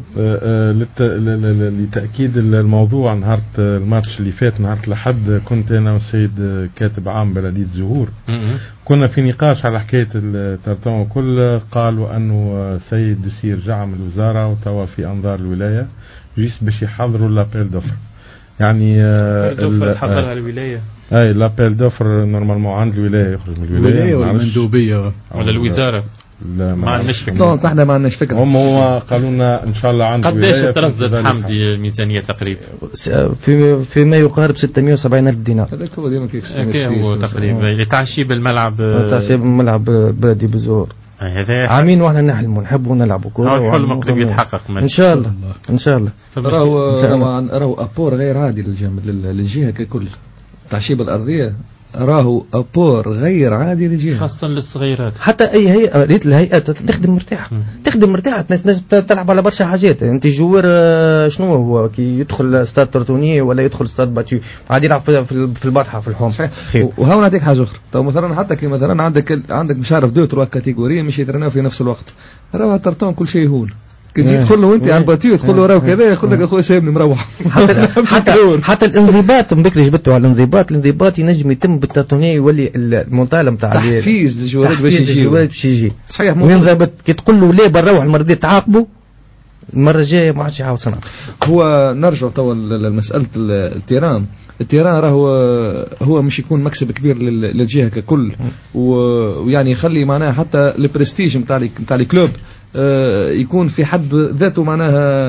لتاكيد الموضوع. نهار الماتش اللي فات نهار الأحد كنت انا والسيد كاتب عام بلديه زهور، كنا في نقاش على حكايه الترتون وكل، قالوا انه سيد دسير رجع من الوزاره وتوا في انظار الولايه جيس باش يحضروا لابيل دوفر. يعني حضرها الولايه. اي لابيل دوفر نورمالمون عند الولايه، يخرج من الولايه ولا المندوبيه ولا الوزاره. لا ما عندناش فكره. احنا ما عندناش فكره. هم هو قالوا لنا ان شاء الله عند قديش ترصد حمدي الميزانيه تقريبا؟ في فيما يقارب ستمائة وسبعين ألف دينار. هذاك هو ديما كيف هو تقريبا لتعشيب الملعب. تعشيب الملعب بلدي بزور. هذا عامين واحنا نحلموا نحبوا نلعبوا كوره. الحلم قريب يتحقق ان شاء الله ان شاء الله. راهو راهو ابور غير عادي للجهه ككل. تعشيب الارضيه راهو ابور غير عادي للجهه، خاصه للصغيرات. حتى اي هيئه ريت الهيئه تخدم مرتاح، تخدم مرتاح، الناس تلعب على برشا حاجات. انت جوار شنو هو كي يدخل استاد ترتوني ولا يدخل استاد باتيو عاد يلعب في البطحه في الحوم. وهون نعطيك حاجه اخرى، تو مثلا حتى كي مثلا عندك عندك مش عارف دو تروا كاتيجوري مش يترناو في نفس الوقت، راهو الترتون كل شيء هون. كي تجي تدخل له وانت على الباتيو تقول له راهو كذا، يقول لك اخويا سيبني مروح. حتى حتى, حتى الانضباط من بكري جبتوا على الانضباط، الانضباط ينجم يتم بالترتونيه يولي المنطقه نتاع تحفيز للجوارات باش يجي باش يجي صحيح. وينضبط كي تقول له لا بروح المره دي تعاقبوا، المره الجايه ما عادش يعاود صنع. هو نرجع تو لمساله التيران. التيران راهو هو مش يكون مكسب كبير للجهه ككل، ويعني يخلي معناها حتى البرستيج نتاع نتاع الكلوب يكون في حد ذاته معناها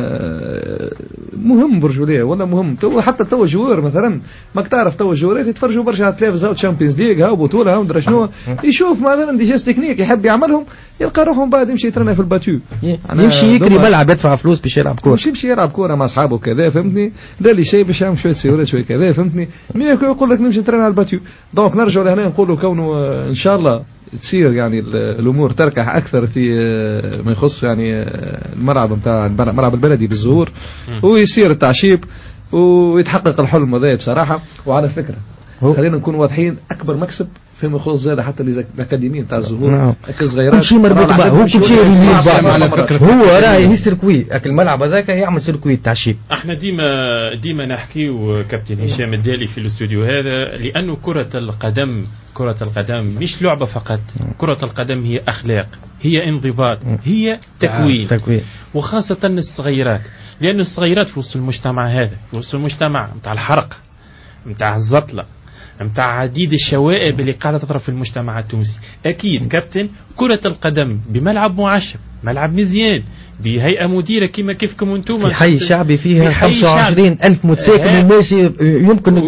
مهم برجوليه ولا مهم تو حتى تو جوار مثلا ماك تعرف تو جوارات يتفرجوا برشا على التلفزيون تشامبيونز ليج هاو بطوله هاو ندري شنو يشوف مثلا دي جيست تكنيك يحب يعملهم يلقى روحهم بعد يمشي يترنى في الباتو يمشي يكري ملعب يدفع فلوس باش يلعب كوره مش يمشي يلعب كوره مع اصحابه كذا فهمتني لا اللي شيء باش يعمل شويه سيورات شويه كذا فهمتني مي يقول لك نمشي نترنى على الباتو دونك نرجعوا لهنا نقولوا كونه ان شاء الله تصير يعني الامور تركح اكثر في ما يخص يعني الملعب نتاع الملعب البلدي بالزهور ويصير التعشيب ويتحقق الحلم هذا بصراحه. وعلى فكره خلينا نكون واضحين اكبر مكسب فيما يخص زاد حتى الاكاديميه نتاع الزهور كصغيرات كل شيء مربوط بها هو كل شيء على فكره هو راهي سيركوي الملعب هذاك يعمل سيركوي التعشيب. احنا ديما ديما نحكيو كابتن هشام الدالي في الاستوديو هذا لانه كره القدم كرة القدم مش لعبة فقط. كرة القدم هي أخلاق هي انضباط هي تكوين, تكوين. وخاصة الصغيرات لأن الصغيرات في وسط المجتمع هذا في وسط المجتمع متاع الحرق متاع الزطلة متاع عديد الشوائب اللي قاعدة تطرف في المجتمع التونسي. أكيد كابتن كرة القدم بملعب معشب ملعب مزيان بهيئة مديرة كما كيفكم انتم في حي شعبي فيها خمسة وعشرين ألف متساكن وماشي يمكن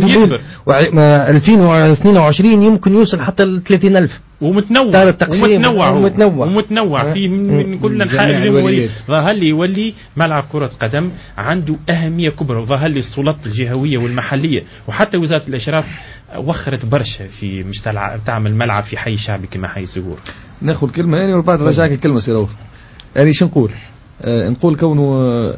ألفين واثنين وعشرين يمكن يوصل حتى ل ثلاثين ألف ومتنوع ومتنوع ومتنوع, ومتنوع في من كل انحاء الجمهورية. ظهر لي يولي ملعب كرة قدم عنده أهمية كبرى. ظهر لي السلطات الجهوية والمحلية وحتى وزارة الإشراف وخرت برشا في مش تعمل ملعب في حي شعبي كما حي سهور. ناخذ كلمة يعني وبعد رجعك الكلمة سيروف. يعني شو نقول آه نقول كونه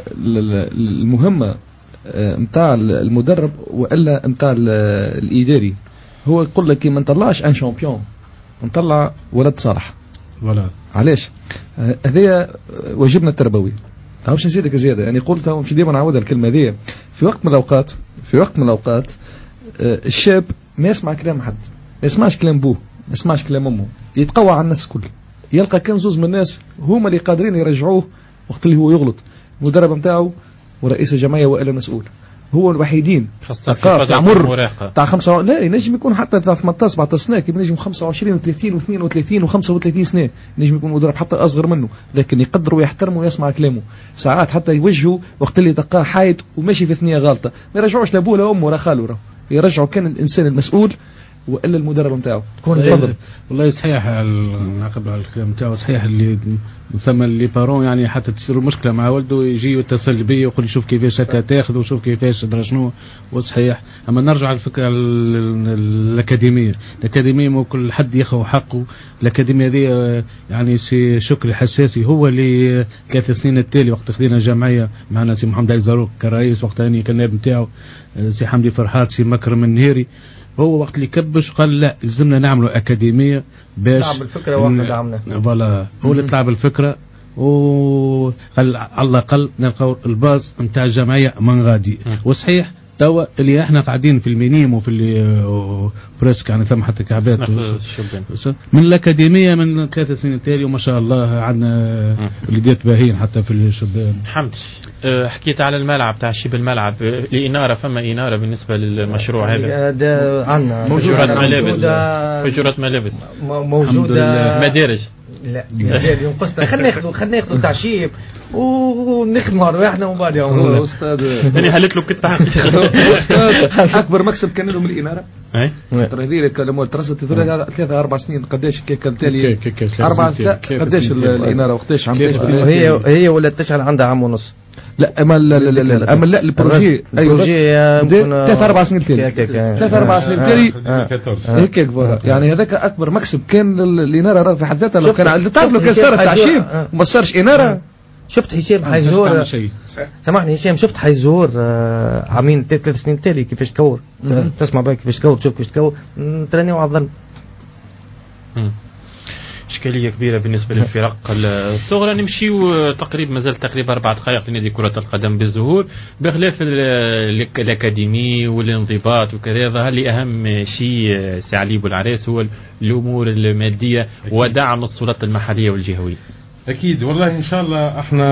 المهمة متاع آه المدرب وإلا متاع الإداري هو يقول لك ما نطلعش ان شامبيون نطلع ولد صالح ولا علاش هذه آه واجبنا التربوي. تعرفش نزيدك زيادة يعني قلت مش ديما نعودها الكلمة دي في وقت من الأوقات في وقت من الأوقات آه الشاب ما يسمع كلام حد ما يسمعش كلام بوه ما يسمعش كلام أمه يتقوى على الناس كل يلقى كان زوز من الناس هما اللي قادرين يرجعوه وقت اللي هو يغلط المدرب نتاعو ورئيس الجمعية وإلا مسؤول هو الوحيدين عمر تاع خمسة لا ينجم يكون حتى ثمانية عشر سبعة عشر سنة كيف نجم خمسة وعشرين وثلاثين واثنين وثلاثين وخمسة وثلاثين سنة نجم يكون مدرب حتى أصغر منه لكن يقدر ويحترمه ويسمع كلامه. ساعات حتى يوجهه وقت اللي تلقاه حايد وماشي في ثنية غلطة ما يرجعوش لأبوه ولا أمه ولا خاله يرجعوا كان الإنسان المسؤول والا المدرب نتاعو. تفضل. والله صحيح نعقب على الكلام نتاعو صحيح اللي نسمى لي بارون يعني حتى تصير مشكله مع ولده يجي يتصل بي ويقول شوف كيفاش هكا تاخذ وشوف كيفاش درا شنو وصحيح. اما نرجع على الفكره الاكاديميه الاكاديميه مو كل حد ياخذ حقه. الاكاديميه هذه يعني سي شكري حساسي هو اللي ثلاث سنين التالي وقت خدينا الجمعيه معنا سي محمد علي زاروك كرئيس وقت ثاني كان نائب نتاعو سي حمدي فرحات سي مكرم النهيري هو وقت اللي كبش قال لا لازمنا نعملوا أكاديمية باش نلعب الفكرة واحنا دعمنا فوالا هو اللي طلع بالفكرة وقال على الأقل نلقاو الباز نتاع الجمعية من غادي. وصحيح توا اللي احنا قاعدين في المينيم وفي اللي بريسك يعني ثم حتى كعبات من الأكاديمية من ثلاث سنين التالي وما شاء الله عندنا وليدات باهين حتى في الشباب. حمد أه حكيت على الملعب تاع شيب الملعب لإنارة فما إنارة بالنسبة للمشروع هذا عندنا فجورات ملابس فجورات ملابس موجودة مدارج لا ينقصنا خلينا ناخذ خلينا ناخذ تعشيب ونخدموا رواحنا ومن بعد يا استاذ انا هلت له كنت استاذ اكبر مكسب كان لهم الاناره اي ترى هذه كلمه ترست ثلاثة اربع سنين قداش كيك التالي اربع قداش الاناره وقتاش عم هي هي ولا تشعل عندها عام ونص لا اما لا لا لا اما لا البروجي ايوه ثلاث اربع سنين تالي ثلاث اربع سنين تالي هيك يعني هذاك اكبر مكسب كان الاناره في حد ذاتها لو كان تعرف لو كان صار التعشيب وما صارش اناره. شفت هشام حيزور سامحني هشام شفت حيزور عامين ثلاث سنين تالي كيفاش تكور تسمع بقى كيفاش تكور تشوف كيفاش تكور تراني على الظن. إشكالية كبيرة بالنسبة للفرق الصغرى. نمشيو تقريبا مازال تقريبا أربع دقائق لنادي كرة القدم بالزهور بخلاف الأكاديمي والانضباط وكذا. ظهر لي أهم شيء سي علي بوالعراس هو الأمور المادية ودعم السلطات المحلية والجهوية. أكيد والله إن شاء الله احنا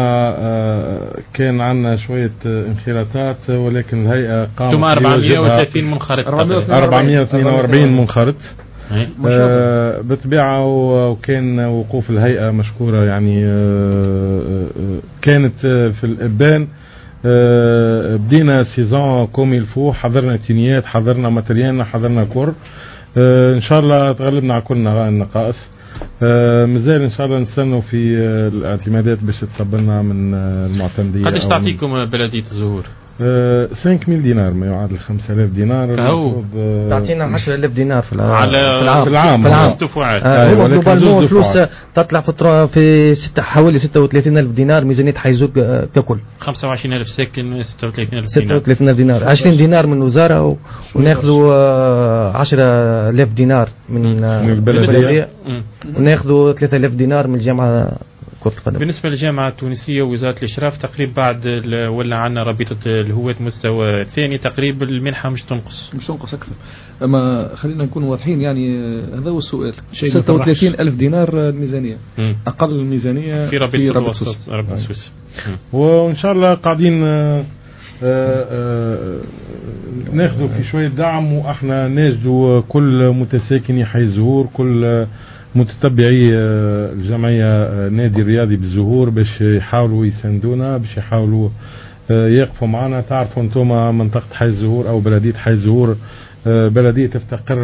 كان عنا شوية انخراطات ولكن الهيئة قامت ثم أربعمائة وثلاثين منخرط أربعمائة واثنين وأربعين منخرط آه بالطبيعة وكان وقوف الهيئة مشكورة يعني آه كانت في الإبان آه بدينا سيزون كومي الفو حضرنا تينيات حضرنا ماتريالنا حضرنا كور آه إن شاء الله تغلبنا على كل النقائص آه مازال ان شاء الله نستنوا في آه الاعتمادات باش تقبلنا من آه المعتمديه. قداش تعطيكم بلديه الزهور؟ آه خمسة آلاف دينار ما يعادل خمسة آلاف دينار. كهو آه تعطينا عشرة آلاف دينار في العام على في العام في العام, في العام. دفعات. آه هو جلوبالمون فلوس تطلع في في ستة حوالي ستة وثلاثين ألف دينار ميزانيه حيزور ككل. خمسة وعشرين ألف ساكن ستة وثلاثين ألف دينار. ستة وثلاثين ألف دينار عشرين دينار من الوزاره وناخذوا آه عشرة آلاف دينار من, آه من البلديه وناخذوا ثلاثة آلاف دينار من الجامعه كرة القدم. بالنسبة للجامعة التونسية ووزارة الإشراف تقريبا بعد ولا عنا رابطة الهواة مستوى ثاني تقريبا المنحة مش تنقص مش تنقص أكثر. أما خلينا نكون واضحين يعني هذا هو السؤال. ستة وثلاثين ألف دينار الميزانية م. أقل الميزانية في رابطة الوسط رابطة سويس. وإن شاء الله قاعدين آآ آآ ناخذوا في شوية دعم وإحنا نجدوا كل متساكن يحيزور كل متتبعي الجمعية نادي الرياضي بالزهور باش يحاولوا يساندونا باش يحاولوا يقفوا معنا. تعرفوا انتم منطقة حي الزهور او بلدية حي الزهور بلدية تفتقر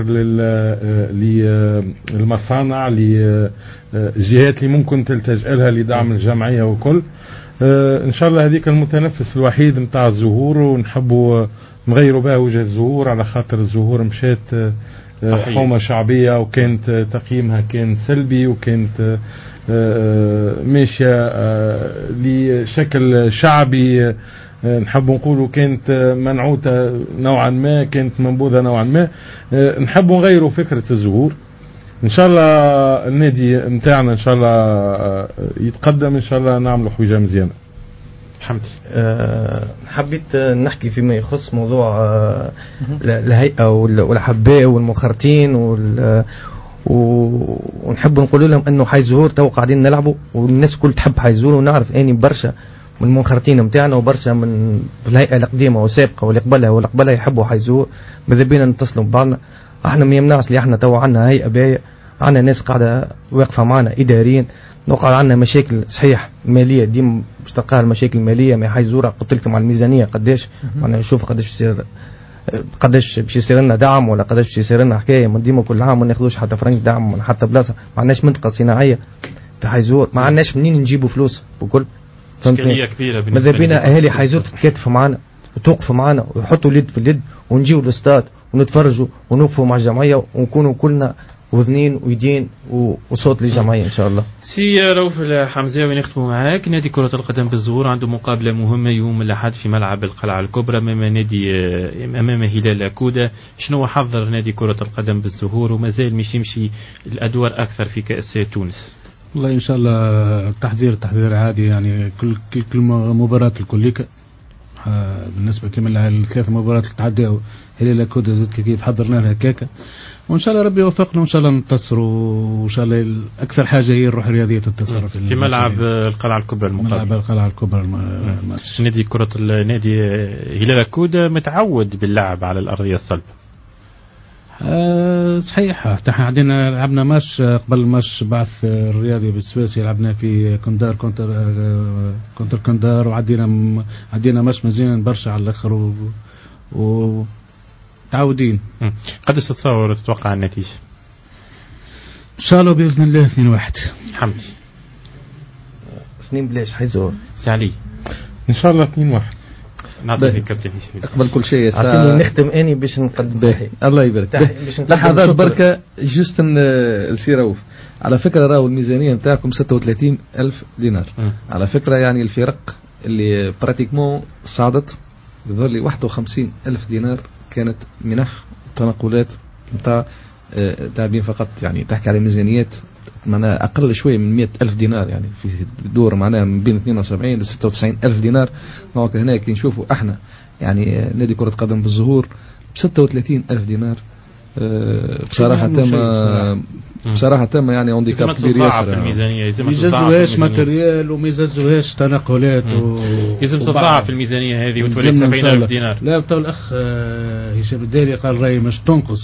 للمصانع للجهات اللي ممكن تلتجئ لها لدعم الجمعية وكل. ان شاء الله هذيك المتنفس الوحيد متاع الزهور ونحبوا نغيروا بها وجه الزهور على خاطر الزهور مشات حومة شعبية وكانت تقييمها كان سلبي وكانت ماشية لشكل شعبي نحب نقولوا كانت منعوتة نوعا ما كانت منبوذة نوعا ما. نحب نغيروا فكرة الزهور ان شاء الله النادي متاعنا ان شاء الله يتقدم ان شاء الله نعملوا حويجة مزيانة. حمدي أه حبيت نحكي فيما يخص موضوع أه الهيئة والحباء والمخرتين ونحب نقول لهم انه حي زهور تو قاعدين نلعبوا والناس كل تحب حي زهور ونعرف اني برشا من المنخرطين متاعنا وبرشا من الهيئة القديمة والسابقة واللي قبلها واللي قبلها يحبوا حي زهور. ماذا بينا نتصلوا ببعضنا. احنا ما يمنعش اللي احنا تو عندنا هيئة باية عندنا ناس قاعدة واقفة معنا اداريين نوقع عندنا مشاكل صحيح ماليه ديما باش تلقاها المشاكل الماليه ما حيزورها قلت لكم على الميزانيه قداش انا نشوف قداش يصير قداش باش يصير لنا دعم ولا قداش باش يصير لنا حكايه ما ديما كل عام ما ناخذوش حتى فرنك دعم ولا حتى بلاصه ما عندناش منطقه صناعيه في حيزور ما عندناش منين نجيبوا فلوس وكل اشكاليه كبيره ماذا بينا اهالي حيزور تتكاتفوا معنا وتوقفوا معنا ويحطوا اليد في اليد ونجيو للاستاد ونتفرجوا ونوقفوا مع الجمعيه ونكونوا كلنا وذنين ويدين وصوت للجمعية إن شاء الله. سي روف الحمزاوي نختموا معاك. نادي كرة القدم بالزهور عنده مقابلة مهمة يوم الأحد في ملعب القلعة الكبرى أمام نادي أمام هلال كودا. شنو حضر نادي كرة القدم بالزهور ومازال مش يمشي الأدوار أكثر في كأس تونس؟ والله إن شاء الله التحضير تحضير عادي يعني كل كل مباراة الكليكا بالنسبة كمان الثلاث مباريات اللي تعداو هلال كودا زاد كيف حضرنا لها كاكا وان شاء الله ربي يوفقنا وان شاء الله ننتصروا وان شاء الله اكثر حاجه هي الروح الرياضيه تنتصر في, في ملعب القلعه الكبرى المقابل ملعب القلعه الكبرى. نادي كره النادي هلال كودا متعود باللعب على الارضيه الصلبه. أه صحيح احنا عندنا لعبنا ماتش قبل ماتش بعث الرياضي بالسويسي لعبنا في كندار كونتر كونتر كندار وعدينا عدينا ماتش مزيان برشا على الاخر و, و تعودين. قديش تتصور تتوقع النتيجة؟ إن شاء الله بإذن الله اثنين واحد. حمدي اثنين بلاش حيزور سعلي إن شاء الله اثنين واحد. نعطي في كابتن أقبل كل شيء أعطيني نختم أني باش نقدم الله يبارك لحظات بركة جست السيروف على فكرة راهو الميزانية نتاعكم ستة وثلاثين ألف دينار م. على فكرة يعني الفرق اللي براتيكمون صعدت يظهر لي واحد وخمسين ألف دينار كانت منح تنقلات نتاع لاعبين فقط يعني تحكي على ميزانيات معناها أقل شوية من مئة ألف دينار يعني في دور معناها من بين اثنين وسبعين ل ستة وتسعين ألف دينار. نوعك هناك نشوفوا احنا يعني نادي كرة قدم بالزهور ب ستة وثلاثين ألف دينار بصراحة تم بصراحة تم يعني عندي كاب كبير ياسر. الميزانية ما يجزوهاش ماتريال وما يجزوهاش تنقلات لازم تضاعف الميزانية هذه وتولي سبعين ألف دينار. لا بتاع الأخ هشام الداري قال رأي مش تنقص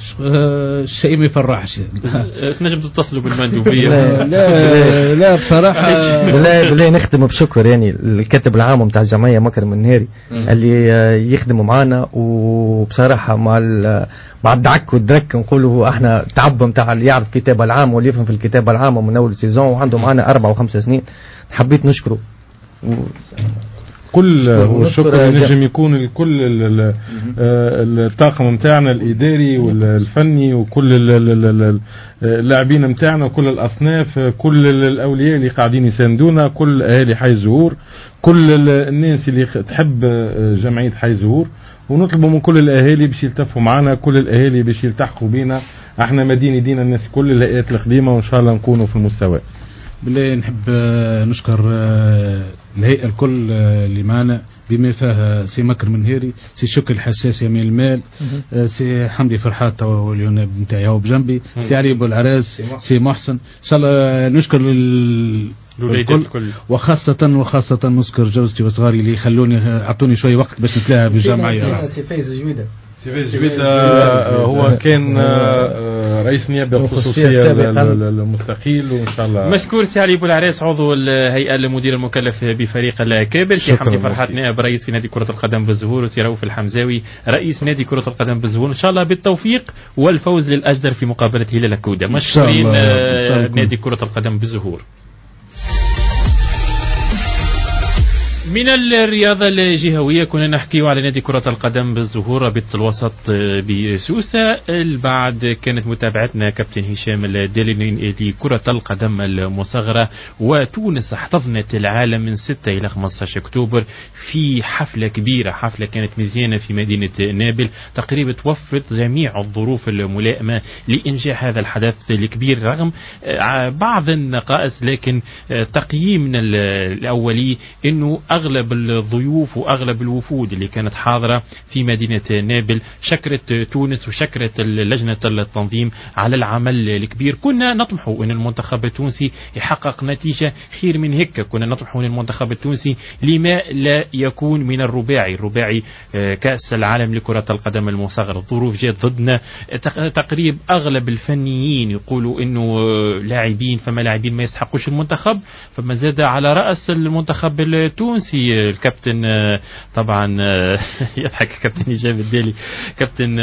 الشيء ما يفرحش. تنجم تتصلوا بالمندوبيه. لا لا, لا بصراحه بالله بالله نختم بشكر يعني الكاتب العام نتاع الجمعيه مكرم النهاري اللي يخدموا معنا، وبصراحه مع مع الدعك والدرك نقولوا احنا تعب نتاع اللي يعرف الكتابه العامه واللي يفهم في الكتابه العامه من اول سيزون، وعنده معنا اربع وخمس سنين. حبيت نشكره و... كل هو الشكر نجم يكون الكل الطاقم نتاعنا الاداري والفني وكل اللاعبين نتاعنا وكل الاصناف، كل الاولياء اللي قاعدين يساندونا، كل اهالي حي الزهور، كل الناس اللي تحب جمعيه حي الزهور. ونطلبوا من كل الاهالي باش يلتفوا معنا، كل الاهالي باش يلتحقوا بينا. احنا مدينه دينا الناس كل الهيئات القديمه، وان شاء الله نكونوا في المستوى. بالله نحب نشكر الهيئة الكل اللي معنا بما فيها سي مكرم النهاري، سي شكر الحساس يمين المال، سي حمدي فرحات واليوناب نتاعي هو بجنبي، سي علي ابو العراس، سي محسن. ان شاء الله نشكر الكل، وخاصة وخاصة نذكر جوزتي وصغاري اللي خلوني اعطوني شوية وقت باش نتلاها بالجمعية. سي فايز جويدة هو كان رئيس نيابه خصوصيه المستقيل، وان شاء الله مشكور. سي علي ابو العراس عضو الهيئه المدير المكلف بفريق الكابل، سي حمدي فرحات نائب رئيس نادي كره القدم بالزهور، وسي رؤوف الحمزاوي رئيس نادي كره القدم بالزهور. ان شاء الله بالتوفيق والفوز للاجدر في مقابله هلال الكوده. مشكورين نادي كره القدم بالزهور. من الرياضة الجهوية كنا نحكي على نادي كرة القدم بالزهور رابطة الوسط بسوسة. البعد كانت متابعتنا كابتن هشام الدالي لكرة القدم المصغرة، وتونس احتضنت العالم من ستة إلى خمسة عشر أكتوبر في حفلة كبيرة، حفلة كانت مزيانة في مدينة نابل، تقريبا توفرت جميع الظروف الملائمة لإنجاح هذا الحدث الكبير رغم بعض النقائص. لكن تقييمنا الأولي أنه أغلب الضيوف وأغلب الوفود اللي كانت حاضرة في مدينة نابل شكرت تونس وشكرت لجنة التنظيم على العمل الكبير. كنا نطمح أن المنتخب التونسي يحقق نتيجة خير من هيك، كنا نطمح أن المنتخب التونسي لما لا يكون من الرباعي الرباعي كأس العالم لكرة القدم المصغرة. الظروف جات ضدنا، تقريب أغلب الفنيين يقولوا أنه لاعبين، فما لاعبين ما يستحقوش المنتخب، فما زاد على رأس المنتخب التونسي الكابتن طبعا يضحك الكابتن هشام الدالي، كابتن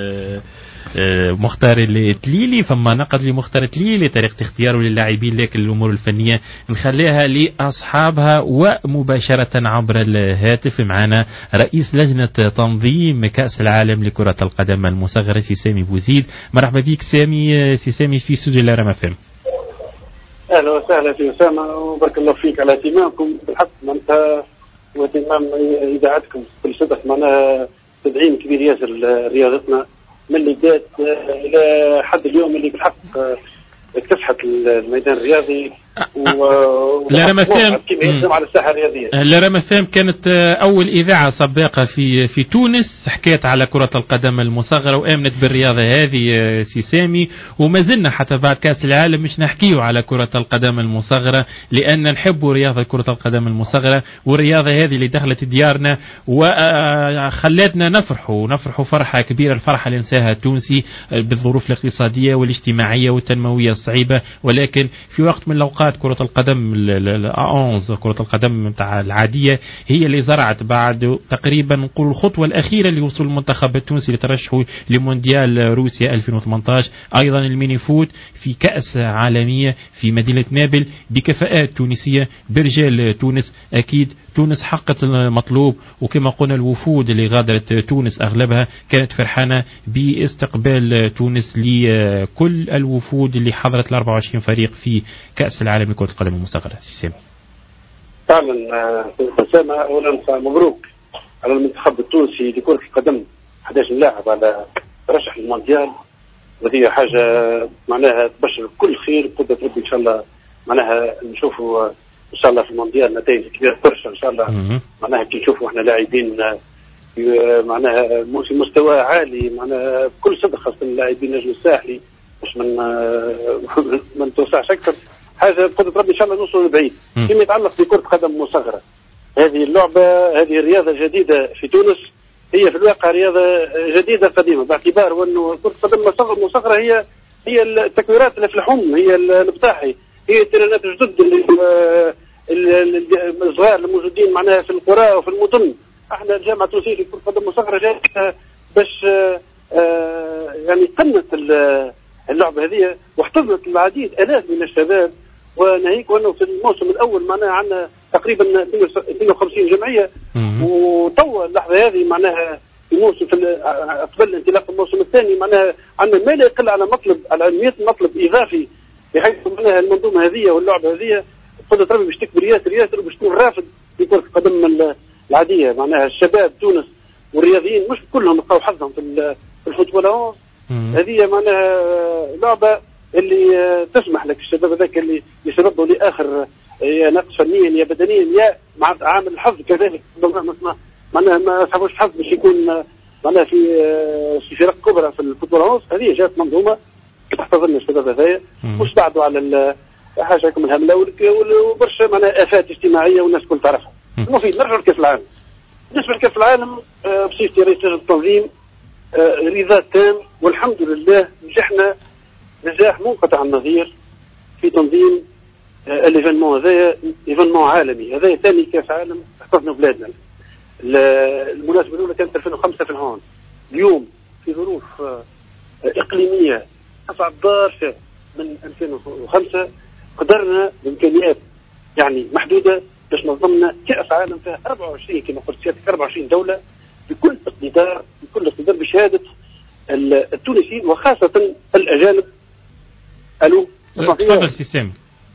مختار التليلي، فما نقد لمختار التليلي لطريقة اختياره للاعبين، لكن الأمور الفنية نخليها لأصحابها. ومباشرة عبر الهاتف معنا رئيس لجنة تنظيم كأس العالم لكرة القدم المصغرة سي سامي بوزيد. مرحبا بك سامي. سي سامي في استوديو الرام اف ام. اهلا وسهلا في اسامه، وبارك الله فيك على اهتمامكم بالحق معناتها واهتمام اذاعتكم بكل صدق. معناها تدعيم كبير ياسر لرياضتنا من اللي بدات الى حد اليوم اللي بالحق اكتسحت الميدان الرياضي لرمثام على الساحه الرياضيه. لرمثام كانت اول اذاعه سابقه في في تونس حكيت على كره القدم المصغره وامنت بالرياضه هذه سي سامي، وما زلنا حتى بعد كاس العالم مش نحكيو على كره القدم المصغره لان نحب رياضه كره القدم المصغره، والرياضه هذه اللي دخلت ديارنا وخلتنا نفرحوا نفرحوا فرحه كبيره، الفرحه اللي نساها التونسي بالظروف الاقتصاديه والاجتماعيه والتنمويه الصعيبه. ولكن في وقت من الاوقات كرة القدم الأونز كرة القدم متاع العادية هي اللي زرعت بعد تقريبا نقول الخطوة الأخيرة اللي وصل المنتخب التونسي لترشحه لمونديال روسيا ألفين وثمانية عشر، أيضا الميني فوت في كأس عالمية في مدينة نابل بكفاءات تونسية برجال تونس. أكيد تونس حققت المطلوب، وكما قلنا الوفود اللي غادرت تونس أغلبها كانت فرحانة باستقبال تونس لكل الوفود اللي حضرت ال أربعة وعشرين فريق في كأس العالم لكرة القدم المصغرة. سيسام فعلا أسامة، أولا مبروك على المنتخب التونسي لكرة القدم، أحد عشر لاعب على ترشح المونديال، وهذه حاجة معناها تبشر كل خير. قدرة ربي إن شاء الله معناها نشوفوا إن شاء الله في المونديال نتائج كبيرة برشا إن شاء الله. معناها كي نشوفوا إحنا لاعبين معناها في مستوى عالي معناها بكل صدق، خاصة اللاعبين نجم الساحلي مش من ما نتوسعش أكثر حاجة بقدرة ربي إن شاء الله نوصل لبعيد. فيما يتعلق بكرة قدم مصغرة، هذه اللعبة هذه الرياضة جديدة في تونس، هي في الواقع رياضة جديدة قديمة، باعتبار وأنه كرة القدم مصغرة هي هي التكويرات اللي في الحوم، هي البطاحي، هي الترانات الجدد اللي الصغار الموجودين معناها في القرى وفي المدن. احنا الجامعة التونسية في كرة القدم مصغرة جاءت باش يعني قنت اللعبة هذه واحتضنت العديد آلاف من الشباب، وناهيك وأنه في الموسم الأول معناها عندنا تقريبا اثنين وخمسين جمعية، وتوا اللحظة هذه معناها في موسم في قبل انطلاق الموسم الثاني معناها عندنا ما لا يقل على مطلب على مئة مطلب إضافي، بحيث معناها المنظومة هذه واللعبة هذه قدرت ربي باش تكبر ياسر ياسر وباش تكون رافد في كرة القدم العادية. معناها الشباب تونس والرياضيين مش كلهم لقاو حظهم في الفوتبول. هذه معناها لعبة اللي تسمح لك الشباب هذاك اللي يتردوا لآخر يا نقص فنيا يا بدنيا يا مع عامل الحظ كذلك، معناها ما صاحبوش حظ باش يكون معناها في في فرق كبرى في الفوتبول. هذه جات منظومة تحتضن الشباب هذايا، مش بعدوا على حاجة من الهملة وبرشا معناها آفات اجتماعية والناس كل تعرفها. المفيد نرجع لكأس العالم. بالنسبة لكأس العالم بصفتي رئيس لجنة التنظيم رضا تام، والحمد لله نجحنا نجاح منقطع النظير في تنظيم الايفينمون هذايا. ايفينمون عالمي هذايا ثاني كاس عالم احتضنوا بلادنا. المناسبة الأولى كانت ألفين وخمسة في الهون. اليوم في ظروف إقليمية أصعب برشا من ألفين وخمسة قدرنا بإمكانيات يعني محدودة باش نظمنا كأس عالم فيها أربعة وعشرين كما قلت سيادتك أربعة وعشرين دولة بكل اقتدار بكل اقتدار بشهادة التونسيين وخاصة الأجانب. ألو تفضل سي سامي.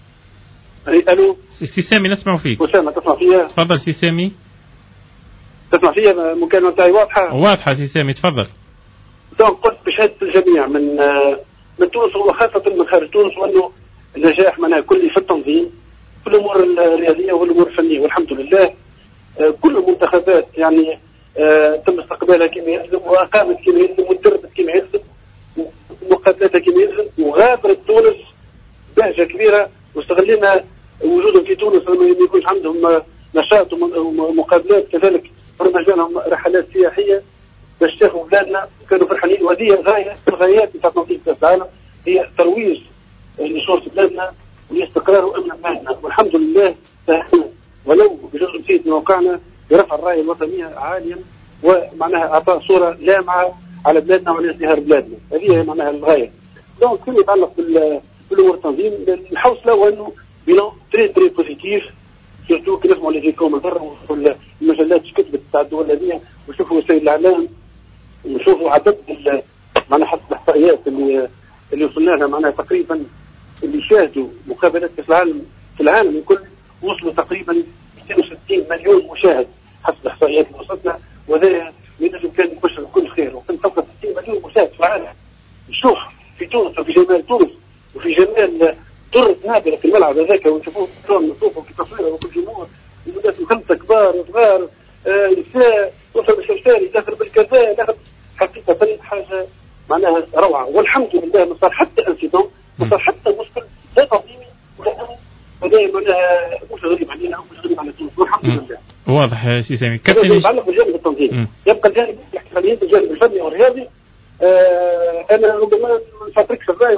ألو سي سامي نسمع فيك. أسامة تسمع فيها؟ تفضل سي سامي. تسمع فيها المكالمة تاعي واضحة؟ واضحة سي سامي تفضل. قلت بشهادة الجميع من من تونس وخاصة من خارج تونس وأنه النجاح معناها كلي في التنظيم في الأمور الرياضية والأمور الفنية، والحمد لله كل المنتخبات يعني تم استقبالها كما يلزم وأقامت كما يلزم وتدربت كما يلزم ومقابلاتها كما يلزم، وغادرت تونس بهجة كبيرة واستغلنا وجودهم في تونس لما يكونش عندهم نشاط ومقابلات كذلك برمج لهم رحلات سياحية باش يشوفوا بلادنا كانوا فرحانين. وهذه غاية الغايات نتاع تنظيم كأس العالم هي ترويج لشرطة بلادنا والاستقرار وأمن بلادنا، والحمد لله ساهمنا ولو بجزء بسيط من موقعنا برفع الراية الوطنية عاليا ومعناها أعطاء صورة لامعة على بلادنا وعلى ازدهار بلادنا. هذه معناها الغاية. دونك كل يتعلق بالأمور التنظيم الحوصلة وأنه بيلان تري تري بوزيتيف سيرتو كي نسمعوا لي كوم برا والمجلات كتبت تاع الدول هذه ونشوفوا وسائل الإعلام ونشوفوا عدد معناها حسب الإحصائيات اللي اللي وصلنا لها معناها تقريبا اللي شاهدوا مقابلات كأس العالم في العالم الكل وصلوا تقريبا مئتين وستين مليون مشاهد حسب الإحصائيات اللي وصلتنا، وهذا ينجم كان يبشر كل خير. وكان فقط ستين مليون مشاهد في العالم نشوف في تونس وفي جمال تونس وفي جمال درة نابلة في الملعب هذاك ونشوفوه كلهم نشوفوا في تصويره وكل جمهور الناس خمسة كبار صغار نساء وصل بالشمساري داخل بالكذا داخل حقيقة حاجة معناها روعة. والحمد لله ما صار حتى انسيدون ما صار حتى مشكل لا تنظيمي ولا أمني، وهذا معناها مش غريب علينا ومش غريب على تونس والحمد لله. واضح سي سامي. كابتن يتعلق بالجانب التنظيمي يبقى الجانب الاحتفاليات الجانب الفني والرياضي. آه انا ربما ما نفاتركش الراي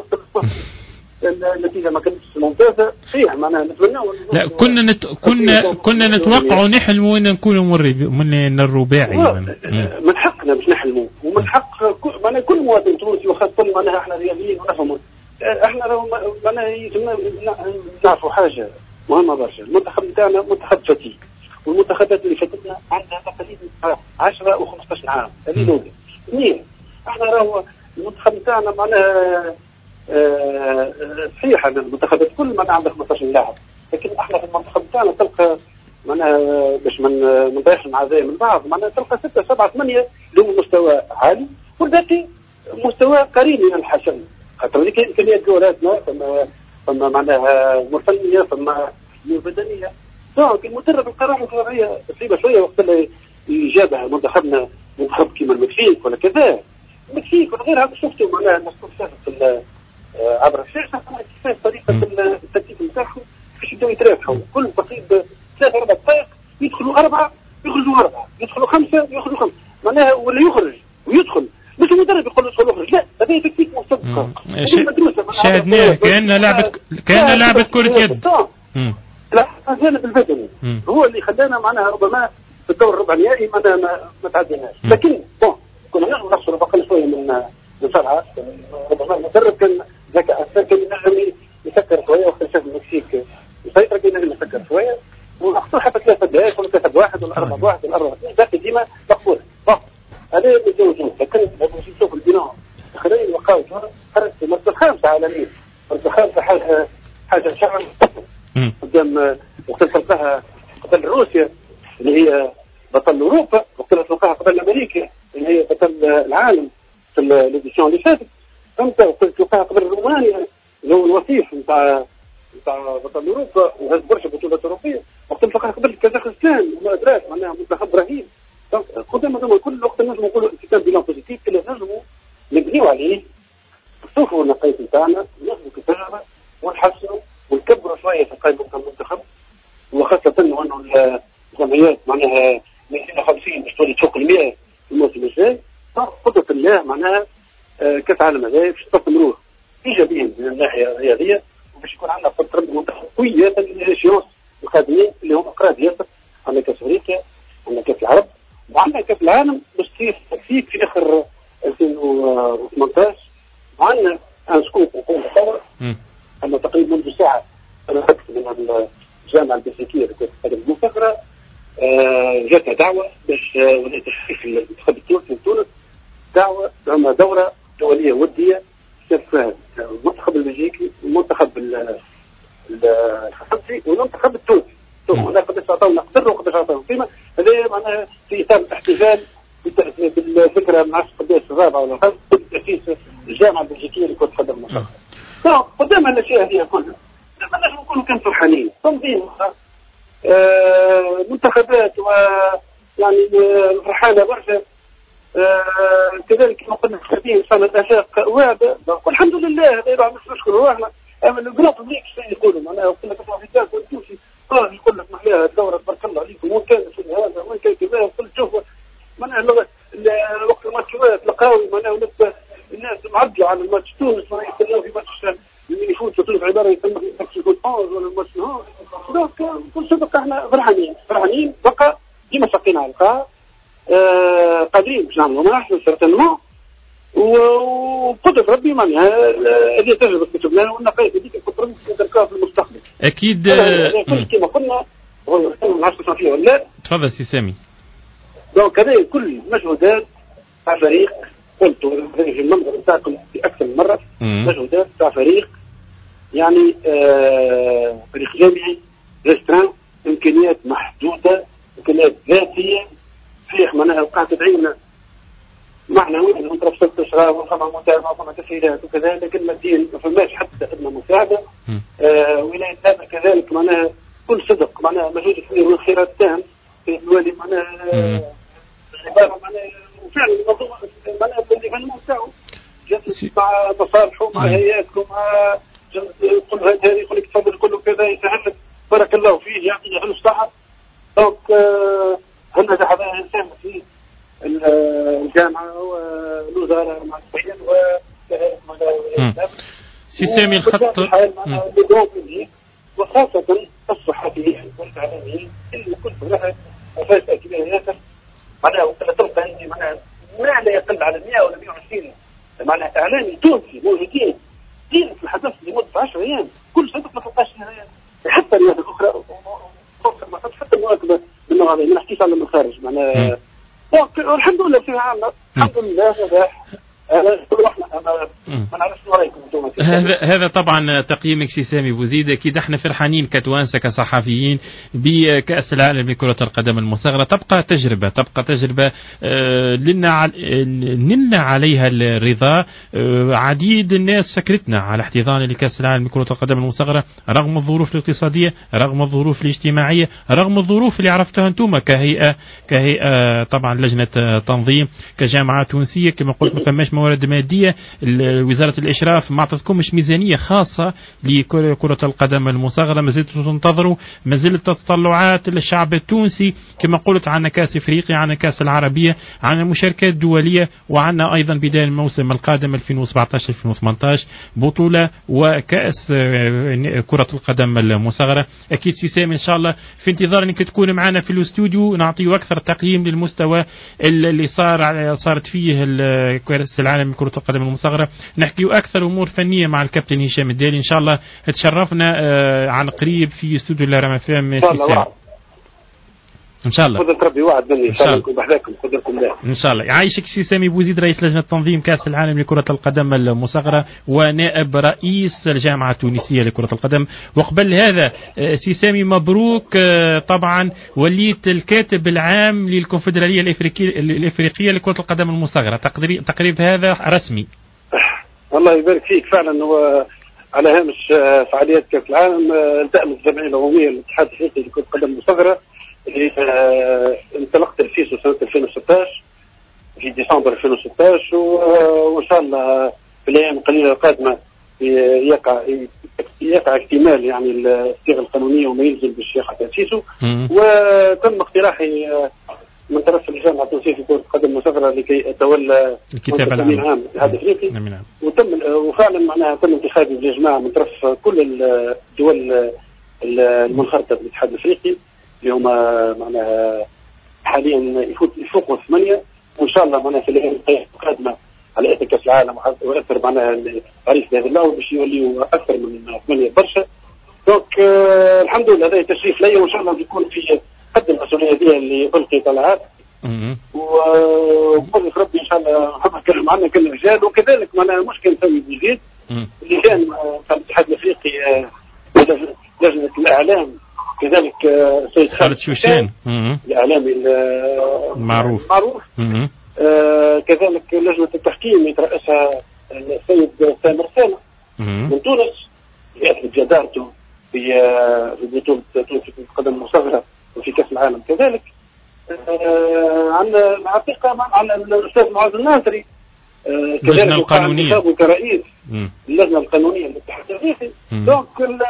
النتيجه ما كانتش ممتازه صحيح معناها نتمنى. لا كنا نت... كنا كنا نتوقع نحلموا ان نكونوا من الرباعي. من حقنا باش نحلموا ومن حق معناها كل مواطن تونسي وخاصه معناها احنا رياضيين ونفهموا احنا معناها يسمى نعرفوا حاجه مهمه برشا. المنتخب نتاعنا منتخب فتيك والمنتخبات اللي فاتتنا عندها تقريبا عشرة وخمسطاش عام. هذه الاولى. اثنين احنا راهو المنتخب نتاعنا معناها آه صحيح المنتخبات كل من عندها خمسطاش لاعب، لكن احنا في المنتخب نتاعنا تلقى معناها باش من من ضيف مع زي من بعض معناها تلقى ستة سبعة ثمانية لهم مستوى عالي والباقي مستوى قريب من الحسن. خاطر هذيك امكانيات جولاتنا ثم ثم معناها امور فنيه ثم امور بدنيه. دونك المدرب القرار القراريه صعيبه شويه وقت اللي يجابها منتخبنا منتخب كيما المكسيك ولا كذا المكسيك ولا غيرها شفتوا معناها الناس في عبر الشاشه كيفاش طريقه الترتيب نتاعهم كيفاش يبداو يترافعوا كل تقريبا ثلاثة أربع دقائق يدخلوا أربعة يخرجوا أربعة يدخلوا خمسة يخرجوا خمسة معناها ولا يخرج ويدخل مش المدرب يقول له ادخل اخرج، لا هذا تكتيك مصدق. شاهدناه كأنه لعبة كأنه لعبة كرة يد. لا الجانب البدني هو اللي خلانا معناها ربما في الدور الربع النهائي ما ما تعديناش، لكن بون كنا نحن نحصل بقى شويه من من فرعه. ربما المدرب كان ذكاء كان ينجم يسكر شويه وقت شاف المكسيك يسيطر كان ينجم يسكر شويه ونحصل حتى ثلاثه دقائق ولا ثلاثه بواحد ولا اربعه بواحد ولا اربعه ذاك ديما مقبول. هذا اللي يتوجه، لكن نشوف البناء الاخرين وقعوا خرجت في المركز الخامس عالميا، المركز الخامس حاجه حاجه شعر قدام وقت تلقاها قبل روسيا اللي هي بطل اوروبا، وقت تلقاها قبل امريكا اللي هي بطل العالم في الاديسيون اللي فاتت، فهمت؟ وقت تلقاها قبل رومانيا اللي هو الوصيف نتاع نتاع بطل اوروبا وهز برشا بطولات اوروبيه، وقت تلقاها قبل كازاخستان وما ادراك معناها منتخب رهيب. قدام هذوما كل وقت نجموا نقولوا كتاب بيلان بوزيتيف اللي نجموا نبنيو عليه، نشوفوا النقاط نتاعنا وناخذوا كتجربه ونحسنوا ونكبروا شويه في قائمه المنتخب، وخاصه انه الجمعيات معناها مئتين وخمسين باش تولي تفوق المئة في الموسم الجاي. قدرة الله معناها كاس العالم هذا باش تستمروا ايجابيا من الناحيه الرياضيه، وباش يكون عندنا فتره منتخب قويه للشيوخ القادمين اللي هم اقراب ياسر. عندنا كاس افريقيا، عندنا كاس العرب، وعندنا كاس العالم باش تصير تكتيك في اخر ألفين وثمانية عشر. وعندنا ان سكوب نقول تصور ان تقريبا منذ ساعه انا اكثر من الجامعه البلجيكيه لكره القدم المصغره جاتها دعوه باش ولايه تشريف المنتخب التونسي من تونس، دعوه ثم دوره دوليه وديه فيها المنتخب البلجيكي والمنتخب الفرنسي والمنتخب التونسي. ثم هناك قداش عطاونا قدر وقداش عطاونا قيمه، هذا معناها في اطار الاحتفال بالفكره ما عرفتش قداش الرابعه ولا الخامسه تاسيس الجامعه البلجيكيه لكره القدم المصغره. قدام الاشياء هذه كلها لما نجم نكونوا كان فرحانين تنظيم آه منتخبات و يعني فرحانه برشا. آه كذلك كما قلنا خارجين صار الاشياء واعده والحمد لله. هذا مش نشكروا احنا، اما الجروب اللي يقولوا معناها قلنا كما في تاك والتوشي اه يقول لك محلاها الدوره تبارك الله عليكم وين كان هذا وين كان كذا وكل شوف معناها وقت الماتشات لقاوي معناها الناس معدوا على الماتش تونس يستناو في ماتش اللي يفوت تونس عباره يسمى في يكون أونز ولا الماتش نهار. دونك كل صدق احنا فرحانين فرحانين بقى ديما ساقين على القاع آه قادرين باش نعملوا ما احسن سيرتينمون وقدر ربي معناها هذه تجربه كتبناها والنقايص هذيك كنت نتركها في المستقبل اكيد. كما قلنا ما عرفتش فيها ولا تفضل سي سامي. دونك هذه كل مجهودات تاع فريق قلت في المنظر نتاعكم في اكثر من مره مجهودات تاع فريق يعني آه فريق جامعي ريستران امكانيات محدوده امكانيات ذاتيه فريق معناها وقعت تدعينا معنويا نضرب ست اشهر وفما متابعه وفما تسهيلات وكذا، لكن ماديا ما فماش حتى خدمه مساعده. آه ولايه هذا كذلك معناها كل صدق معناها مجهود كبير والخيرات تام في الوالي معناها العباره معناها وفعلا الموضوع معناها الايفينمون تاعو مع تصالحه مع هيئاتكم مع كل هذا يقول لك تفضل كله كذا يسهل لك بارك الله فيه يعطيه فلوس صحه. دونك هنا هذا انسان فيه الجامعه والوزاره مع البيان وكذلك مع سي سامي الخط وخاصه الصحفيين والاعلاميين اللي كنت لها مفاسده كبيره ياسر معناها وقت تلقى عندي معناها ما لا يقل على مئة ولا مئة وعشرين معناها اعلامي تونسي موجودين دين في الحدث لمده عشر ايام كل صدق ما تلقاش حتى الرياضه الاخرى حتى المواكبه من النوع هذا ما نحكيش على من الخارج معناها والحمد لله في عامة الحمد لله هذا هذا هذا طبعا تقييمك سي سامي بوزيد. اكيد احنا فرحانين كتوانسه كصحفيين بكاس العالم لكره القدم المصغره. تبقى تجربه تبقى تجربه لنا نلنا عليها الرضا. عديد الناس شكرتنا على احتضان لكاس العالم لكره القدم المصغره رغم الظروف الاقتصاديه رغم الظروف الاجتماعيه رغم الظروف اللي عرفتها انتم كهيئه كهيئه طبعا لجنه تنظيم كجامعه تونسيه كما قلت ما فماش موارد مادية. وزارة الإشراف ما أعطتكمش ميزانية خاصة لكرة القدم المصغرة، ما زلتوا تنتظروا، ما زلت تطلعات للشعب التونسي كما قلت، عنا كأس إفريقيا، عنا كأس العربية، عنا مشاركات دولية، وعنا أيضا بداية الموسم القادم ألفين وسبعطاش ألفين وثمانطاش بطولة وكأس كرة القدم المصغرة. أكيد سي سامي إن شاء الله في انتظار أنك تكون معنا في الاستوديو نعطيه أكثر تقييم للمستوى اللي صار صارت فيه كأس العالم لكرة القدم المصغرة، نحكي أكثر أمور فنية مع الكابتن هشام الدالي إن شاء الله. تشرفنا عن قريب في استوديو الرام اف ام سي سامي ان شاء الله. خذ ربي وعد مني ان شاء الله بحذاكم قدركم الله ان شاء الله. يعيشك سي سامي بوزيد رئيس لجنه تنظيم كاس العالم لكره القدم المصغره ونائب رئيس الجامعه التونسيه لكره القدم. وقبل هذا سي سامي مبروك، طبعا وليت الكاتب العام للكونفدراليه الافريقيه الافريقيه لكره القدم المصغره، تقريب هذا رسمي. الله يبارك فيك. فعلا هو على هامش فعاليات كاس العالم التأمت الجمعيه العموميه للاتحاد الافريقي لكره القدم المصغره اللي انطلقت رئيسه سنة ألفين وستطاش في ديسمبر ألفين وستطاش، وإن شاء الله في الأيام القليلة القادمة يقع يقع اكتمال يعني الصيغة القانونية وما يلزم باش يقع تأسيسه. وتم اقتراحي من طرف الجامعة التونسية في كرة القدم المصغرة لكي أتولى الكتاب العام للاتحاد الأفريقي، وتم وفعلا معناها تم انتخابي بالجماعة من طرف كل الدول المنخرطة بالاتحاد الأفريقي اللي هما معناها حاليا يفوت يفوقوا ثمانية، وإن شاء الله معناها في الأيام القادمة على إثر كأس العالم وأثر معناها عريس بهذا اللون باش يوليوا أكثر من ثمانية برشا. دونك آه الحمد لله هذا تشريف لي، وإن شاء الله بيكون في قد المسؤولية دي اللي ألقي طلعات، وبقول لك ربي إن شاء الله نحب نتكلم عنها كل الرجال. وكذلك معناها مشكل سوي جديد اللي كان في الاتحاد الأفريقي لجنة الإعلام، كذلك سيد خالد شوشان الإعلامي المعروف معروف آه كذلك لجنة التحكيم يترأسها السيد سامر سالم من تونس يأثبت جدارته في في بطولة تونس في القدم المصغرة وفي كأس العالم. كذلك آه عندنا العتيقة على الأستاذ معاذ الناصري آه كذلك القانونية كرئيس اللجنة القانونية للاتحاد الأفريقي. دونك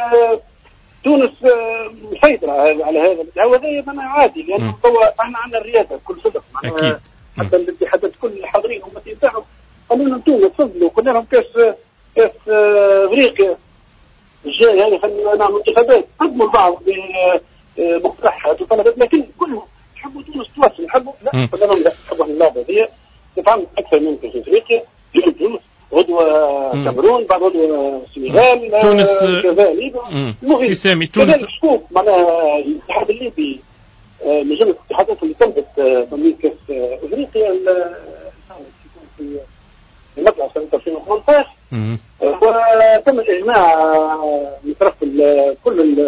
تونس مسيطرة على هذا وهذا من عادي، لأنه هو احنا عندنا الريادة بكل صدق حتى الاتحادات كل الحاضرين هم يتبعوا قالوا لنا انتم تفضلوا قلنا لهم كاس كاس افريقيا الجاي هذا خلينا نعمل انتخابات قدموا البعض بمقترحات وطلبات، لكن كلهم يحبوا تونس تواصل يحبوا لا قلنا لهم لا نحبوا اللعبة هذه تتعمل أكثر من كاس افريقيا اليوم تونس غدوة كاميرون بعد غدوة السنغال تونس كذلك سي سامي تونس كذلك شكوك معناها الاتحاد الليبي من جملة الاتحادات اللي تمت تنظيم كاس افريقيا في المطلع سنة ألفين وثمانطاش وتم الاجماع من طرف كل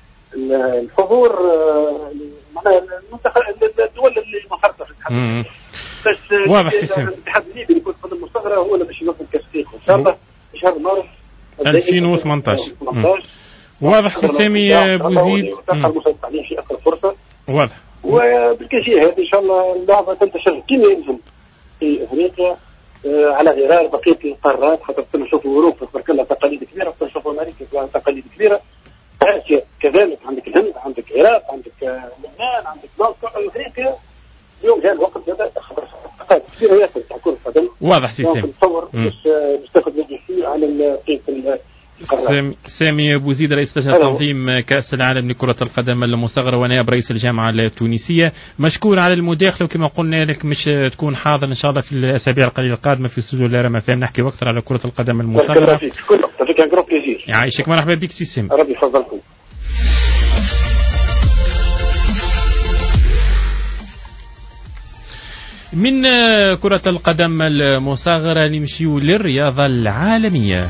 الحضور معناها الدول اللي منخرطة في الاتحاد. واضح سي الاتحاد الليبي لكرة القدم المصغرة هو اللي باش ينظم كاس افريقيا ان شاء الله في شهر مارس ألفين وثمانطاش. واضح سي سامي بوزيد في اقرب فرصة. واضح. وبالكيفية هذه ان شاء الله اللعبة تنتشر كما يلزم في افريقيا آه على غرار بقية القارات، خاطر نشوفوا اوروبا تبارك الله تقاليد كبيرة، نشوفوا امريكا تقاليد كبيرة، اسيا كذلك عندك الهند عندك العراق عندك لبنان عندك دول افريقيا. اليوم جاء الوقت هذا تقاليد كبيرة ياسر تاع كرة القدم. واضح سي سامي. نتصور باش باش تاخذ فيه على بقية سامي, سامي بوزيد رئيس لجنة تنظيم كأس العالم لكرة القدم المصغرة ونائب رئيس الجامعة التونسية، مشكور على المداخلة، وكما قلنا لك مش تكون حاضر إن شاء الله في الأسابيع القليلة القادمة في استوديو الرام فهم نحكي أكثر على كرة القدم المصغرة. يعيشك مرحبا بك سي سامي. ربي يفضلكم. من كرة القدم المصغرة نمشيو للرياضة العالمية.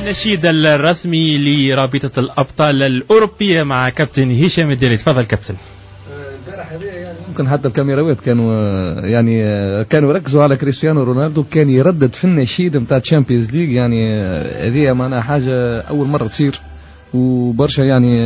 النشيد الرسمي لرابطة الأبطال الأوروبية مع كابتن هشام الديري. تفضل كابتن. يعني ممكن حتى الكاميراوات كانوا يعني كانوا ركزوا على كريستيانو رونالدو، كان يردد في النشيد نتاع تشامبيونز ليج. يعني هذه معناها حاجة أول مرة تصير، وبرشا يعني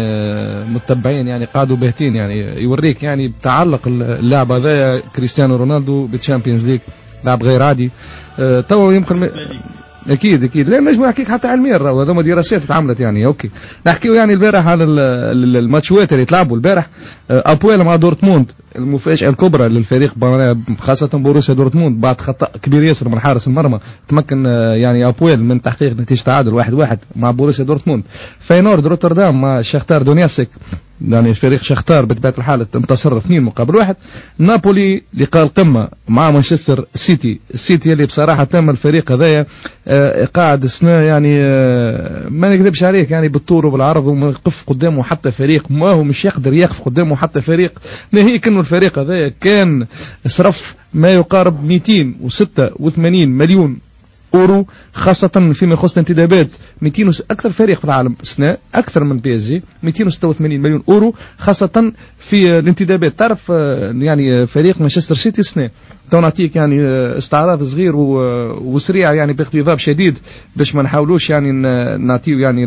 متبعين يعني قاعدوا باهتين، يعني يوريك يعني بتعلق اللاعب هذا كريستيانو رونالدو بالتشامبيونز ليج، لاعب غير عادي. أه تو يمكن م... اكيد اكيد لا نجم نحكيك حتى علميا، راهو هذوما دراسات اتعملت يعني. اوكي نحكيو يعني البارح على الماتشوات اللي تلعبوا البارح. ابويل مع دورتموند، المفاجاه الكبرى للفريق خاصه بوروسيا دورتموند بعد خطا كبير ياسر من حارس المرمى، تمكن يعني ابويل من تحقيق نتيجه تعادل واحد واحد مع بوروسيا دورتموند. فاينورد روتردام مع شختار دونياسك، يعني فريق شختار بطبيعه الحال انتصر اثنين مقابل واحد. نابولي لقاء القمه مع مانشستر سيتي، السيتي اللي بصراحه تم الفريق هذايا آه قاعد سنه يعني آه ما نكذبش عليك يعني بالطول وبالعرض، وما يقف قدامه حتى فريق، ما هو مش يقدر يقف قدامه حتى فريق، ناهيك انه الفريق هذايا كان صرف ما يقارب مئتين وستة وثمانين مليون اورو، خاصة فيما يخص الانتدابات. مئتين اكثر فريق في العالم سنة اكثر من بي اس جي، مئتين وستة وثمانين مليون اورو خاصة في الانتدابات. تعرف يعني فريق مانشستر سيتي سنة تو نعطيك يعني استعراض صغير وسريع يعني باقتضاب شديد باش ما نحاولوش يعني نعطيو يعني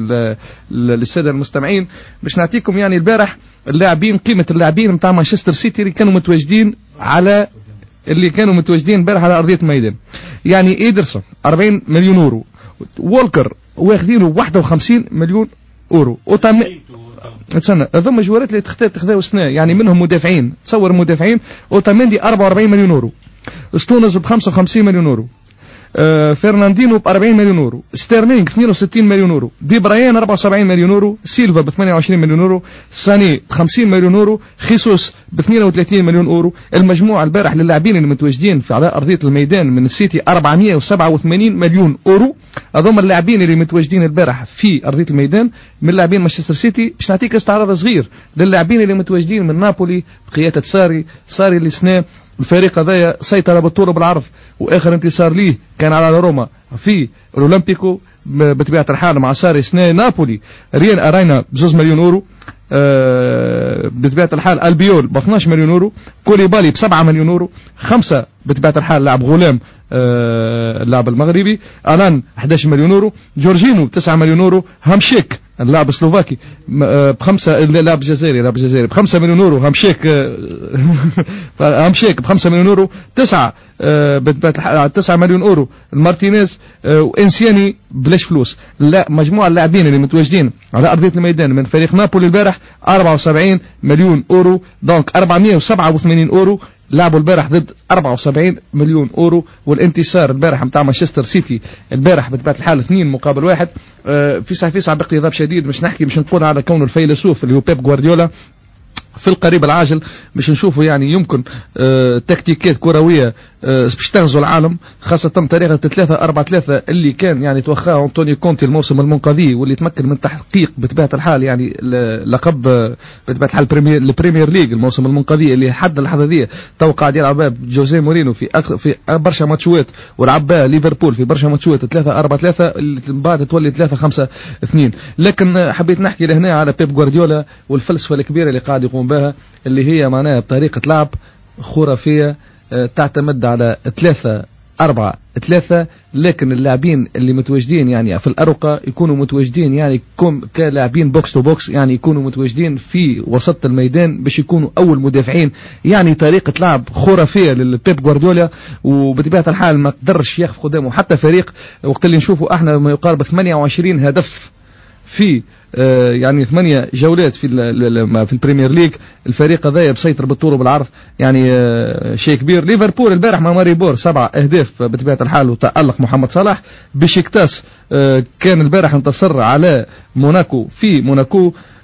للسادة المستمعين، باش نعطيكم يعني البارح اللاعبين، قيمة اللاعبين نتاع مانشستر سيتي اللي كانوا متواجدين على اللي كانوا متواجدين امبارح على ارضيه الميدان. يعني ايدرسون أربعين مليون اورو، وولكر واخذينه واحد وخمسين مليون اورو، وطم تسنى هذوما جوارات اللي تختار تخذاو سنه يعني منهم مدافعين، تصور مدافعين. اوتاميندي أربعة وأربعين مليون اورو، ستونز ب خمسة وخمسين مليون اورو، آه فرناندينو ب أربعين مليون اورو، ستيرلينغ اثنين وستين مليون اورو، دي برايان أربعة وسبعين مليون اورو، سيلفا ب ثمانية وعشرين مليون اورو، ساني ب خمسين مليون اورو، خيسوس ب اثنين وثلاثين مليون اورو. المجموع البارح للاعبين اللي متواجدين في على ارضيه الميدان من السيتي أربعمئة وسبعة وثمانين مليون اورو. هذوما اللاعبين اللي متواجدين البارح في ارضيه الميدان من لاعبين مانشستر سيتي. باش نعطيك استعراض صغير للاعبين اللي متواجدين من نابولي بقياده ساري، ساري اللي سنه الفريق هذايا سيطر بالطول وبالعرض، واخر انتصار ليه كان على روما في الاولمبيكو بطبيعه الحال مع ساري سنه. نابولي ريان ارينا بزوز مليون اورو، أه بطبيعه الحال البيول ب اثناش مليون اورو، كوليبالي ب سبعة مليون اورو، خمسة بطبيعه الحال لاعب غلام أه اللاعب المغربي، الان أحد عشر مليون اورو، جورجينو تسعة مليون اورو، همشيك اللاعب السلوفاكي بخمسة، اللاعب الجزائري اللاعب الجزائري بخمسة مليون اورو، همشيك همشيك بخمسة مليون اورو، تسعة تسعة مليون اورو المارتينيز، وانسياني بلاش فلوس. لا مجموع اللاعبين اللي متواجدين على ارضيه الميدان من فريق نابولي البارح أربعة وسبعين مليون اورو، دونك أربعمئة وسبعة وثمانين اورو لعبوا البارح ضد أربعة وسبعين مليون اورو. والانتصار البارح نتاع مانشستر سيتي البارح بطبيعه الحال اثنين مقابل واحد. أه في صح في صح باقتضاب شديد مش نحكي مش نقول على كونه الفيلسوف اللي هو بيب غوارديولا، في القريب العاجل باش نشوفوا يعني يمكن آه تكتيكات كرويه آه باش تغزو العالم، خاصه طريقه ثلاثة أربعة ثلاثة اللي كان يعني توخاها أنطونيو كونتي الموسم المنقذي، واللي تمكن من تحقيق بطبيعه الحال يعني لقب آه بطبيعه الحال البريمير البريمير ليج الموسم المنقذي اللي حد اللحظه دي تو قاعد يلعب جوزيه مورينو في أكثر في برشا ماتشات، ولعب ليفربول في برشا ماتشات ثلاثة أربعة ثلاثة اللي من بعد تولي ثلاثة خمسة اثنين. لكن حبيت نحكي لهنا على بيب غوارديولا والفلسفه الكبيره اللي قاعد يقوم بها، اللي هي معناها بطريقة لعب خرافية تعتمد على ثلاثة أربعة ثلاثة، لكن اللاعبين اللي متواجدين يعني في الأرقة يكونوا متواجدين يعني كلاعبين بوكس تو بوكس، يعني يكونوا متواجدين في وسط الميدان باش يكونوا أول مدافعين. يعني طريقة لعب خرافية للبيب غوارديولا، وبطبيعة الحال ما قدرش ياخذ قدامه حتى فريق. وقت اللي نشوفوا احنا ما يقارب ثمانية وعشرين هدف في آه يعني ثمانية جولات في في البريمير ليج، الفريق هذا بسيطر بالطول وبالعرض يعني آه شيء كبير. ليفربول البارح مع ماريبور سبعة اهداف بطبيعه الحال، وتألق محمد صلاح. بشكتاس آه كان البارح انتصر على موناكو في موناكو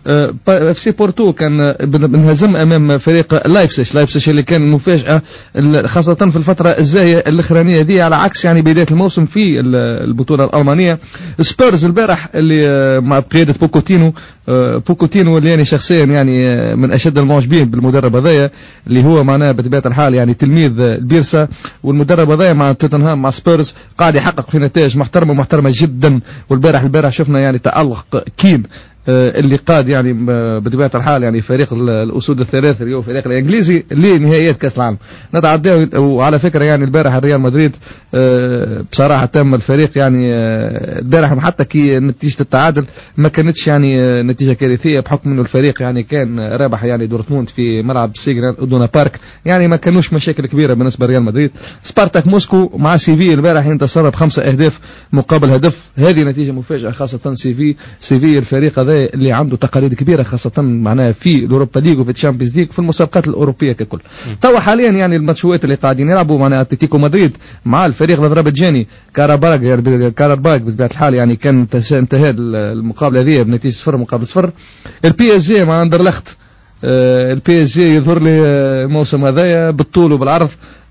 اف سي بورتو كان بنهزم امام فريق لايبسيش لايبسيش اللي كان مفاجاه خاصه في الفتره الزاهيه الاخرانيه دي، على عكس يعني بدايه الموسم في البطوله الالمانيه. سبيرز البارح اللي مع بقياده بوكوتينو بوكوتينو اللي يعني شخصيا يعني من اشد المعجبين بالمدرب هذايا اللي هو معناه بطبيعه الحال يعني تلميذ البيرسا، والمدرب هذايا مع توتنهام مع سبيرز قاعد يحقق في نتائج محترمه محترمه جدا. والبارح البارح شفنا يعني تألق كين اللي قاد يعني بطبيعه الحال يعني فريق الاسود الثلاثه اللي هو فريق الانجليزي لنهائيات كاس العالم. نتعدى. وعلى فكره يعني البارح ريال مدريد بصراحه تم الفريق يعني البارح حتى كي نتيجه التعادل ما كانتش يعني نتيجه كارثيه، بحكم انه الفريق يعني كان رابح يعني دورتموند في ملعب سيجنال ادونا بارك، يعني ما كانوش مشاكل كبيره بالنسبه لريال مدريد. سبارتاك موسكو مع سيفي البارح انتصر بخمسه اهداف مقابل هدف، هذه نتيجه مفاجئه خاصه سيفي سيفي الفريق هذا اللي عنده تقاليد كبيره خاصه معناها في الاوروبا ليج وفي الشامبيونز ليج في المسابقات الاوروبيه ككل. توا حاليا يعني الماتشات اللي قاعدين يلعبوا معناها اتلتيكو مدريد مع الفريق الأذربيجاني كاراباغ يعني كاراباغ بطبيعه الحال يعني كان انتهى المقابله هذه بنتيجه صفر مقابل صفر. البي اس جي مع اندرلخت، البي اس جي يظهر لي الموسم هذايا بالطول وبالعرض.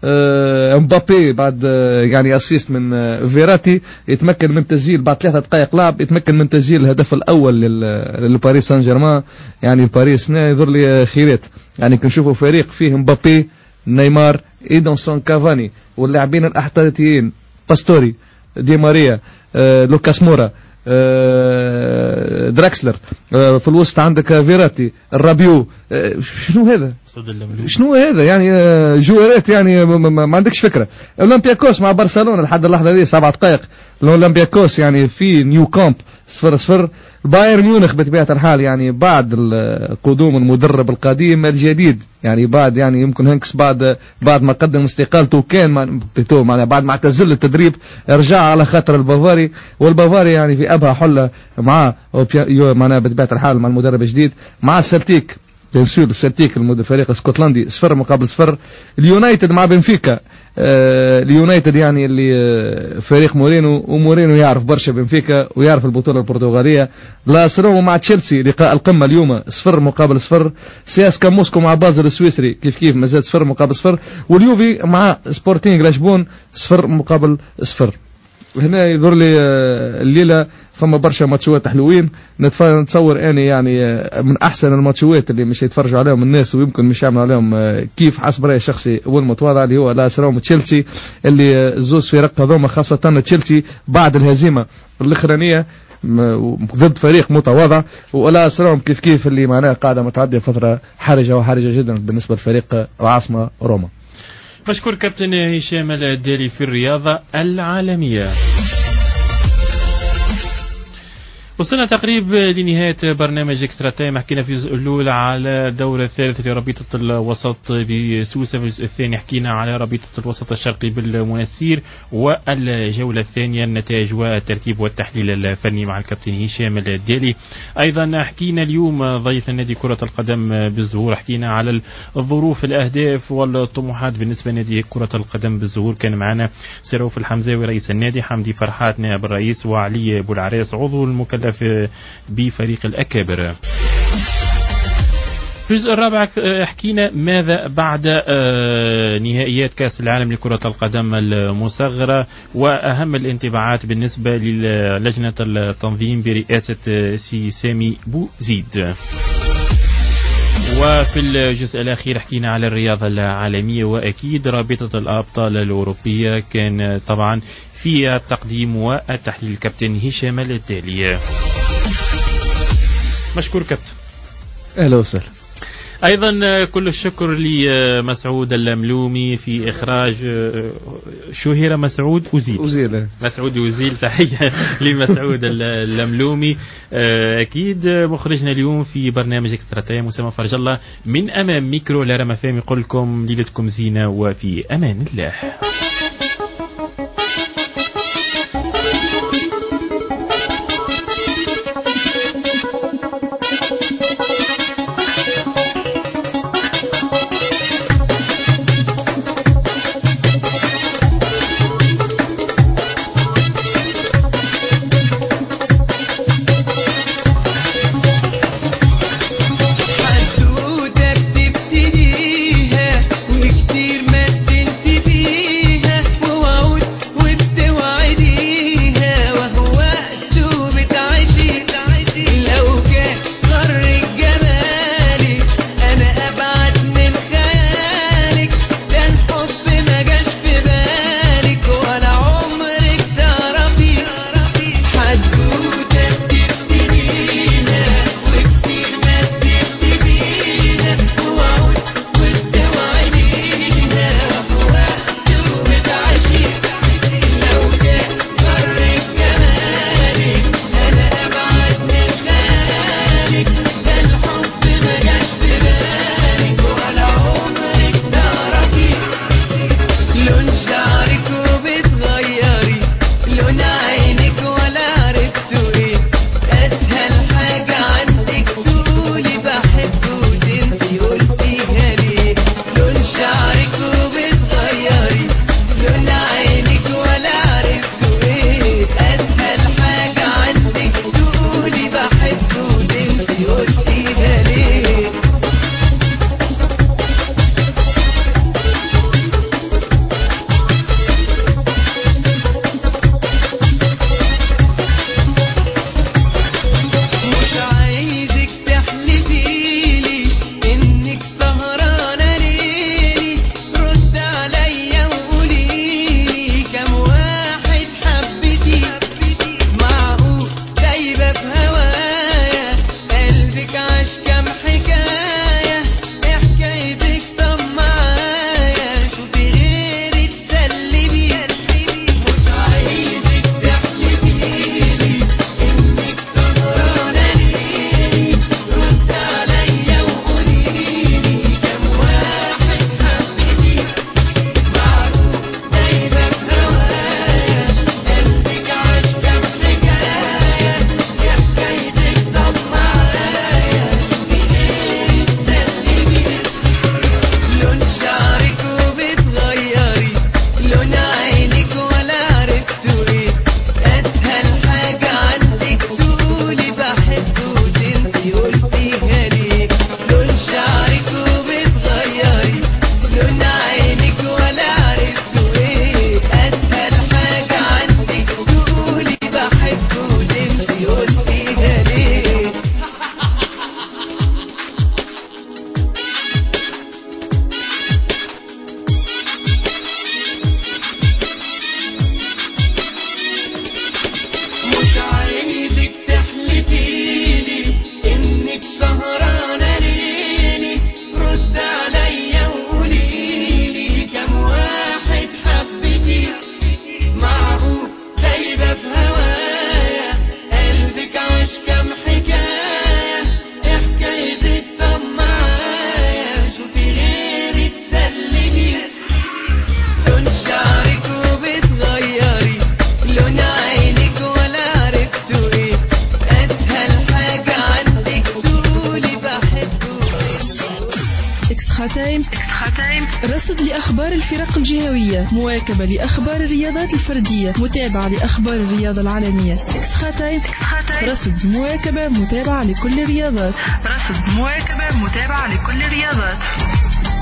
امبابي بعد يعني اسيست من فيراتي يتمكن من تسجيل بعد ثلاثة دقائق لعب، يتمكن من تسجيل الهدف الاول للباريس سان جيرمان. يعني باريس يظهر لي خيرات، يعني كنشوفوا فريق فيه امبابي نيمار ايدونسون كافاني واللاعبين الاحتياطيين باستوري دي ماريا لوكاس مورا دراكسلر، في الوسط عندك فيراتي الرابيو. شنو هذا شنو هذا يعني جوارات يعني ما عندكش فكره. اولمبياكوس مع برشلونه لحد اللحظه دي سبع دقائق الاولمبياكوس يعني في نيو كامب صفر صفر. بايرن ميونخ بطبيعه الحال يعني بعد قدوم المدرب القديم الجديد، يعني بعد يعني يمكن هنكس بعد بعد ما قدم استقالته كان معناها بعد ما اعتزل التدريب رجع على خاطر البافاري، والبافاري يعني في ابها حله مع معناها بطبيعه الحال مع المدرب الجديد مع السلتيك بيان سور السلتيك الفريق الاسكتلندي صفر مقابل صفر. اليونايتد مع بنفيكا، آه اليونايتد يعني اللي آه فريق مورينو، ومورينو يعرف برشا بنفيكا ويعرف البطولة البرتغالية. لاسرومو مع تشيلسي لقاء القمة اليوم صفر مقابل صفر. سياسكا موسكو مع بازل السويسري كيف كيف مازال صفر مقابل صفر. واليوفي مع سبورتينغ لشبون صفر مقابل صفر. هنا يظهر لي الليلة فما برشا ماتشوات حلوين. نتصور اني يعني من احسن الماتشوات اللي مش يتفرجوا عليهم الناس ويمكن مش يعملوا عليهم كيف حسب رايي الشخصي والمتواضع اللي هو لاسروم تشيلسي، اللي زوز فرق هذوما خاصة تشيلسي بعد الهزيمة الاخرانية ضد فريق متواضع، ولا سلام كيف كيف اللي معناها قاعدة متعدية فترة حرجة وحرجة جدا بالنسبة لفريق العاصمة روما. مشكور كابتن هشام الدالي في الرياضة العالمية. وصلنا تقريبا لنهاية برنامج اكسترا تايم. حكينا في الجزء الأول على الدورة الثالث لرابطة الوسط بسوسة، في الجزء الثاني حكينا على رابطة الوسط الشرقي بالمنسير، والجولة الثانية النتائج والترتيب والتحليل الفني مع الكابتن هشام الدالي. أيضا حكينا اليوم ضيف نادي كرة القدم بالزهور، حكينا على الظروف الأهداف والطموحات بالنسبة لنادي كرة القدم بالزهور. كان معنا سروف الحمزاوي رئيس النادي، حمدي فرحات نائب الرئيس، وعلي بولعريس عضو المكلف بفريق الأكابر. في الجزء الرابع حكينا ماذا بعد نهائيات كأس العالم لكرة القدم المصغرة، وأهم الانطباعات بالنسبة للجنة التنظيم برئاسة سي سامي بوزيد. وفي الجزء الأخير حكينا على الرياضة العالمية، وأكيد رابطة الأبطال الأوروبية كان طبعا في التقديم والتحليل الكابتن هشام الدالي. مشكور كابتن. أهلا وسهلا. أيضا كل الشكر لمسعود الملومي في إخراج شهيرة مسعود أزيل أزيل مسعود أزيل. تحية لمسعود الملومي. أكيد مخرجنا اليوم في برنامج اكسترا تايم مسامة فرج الله. من أمام ميكرو لارا فهم يقول لكم ليلتكم زينة وفي أمان الله. رصد لأخبار الفرق الجهوية، مواكبة لأخبار الرياضات الفردية، متابعة لأخبار الرياضة العالمية. إكس خاتين رصد مواكبة متابعة لكل الرياضات. رصد مواكبة متابعة لكل الرياضات.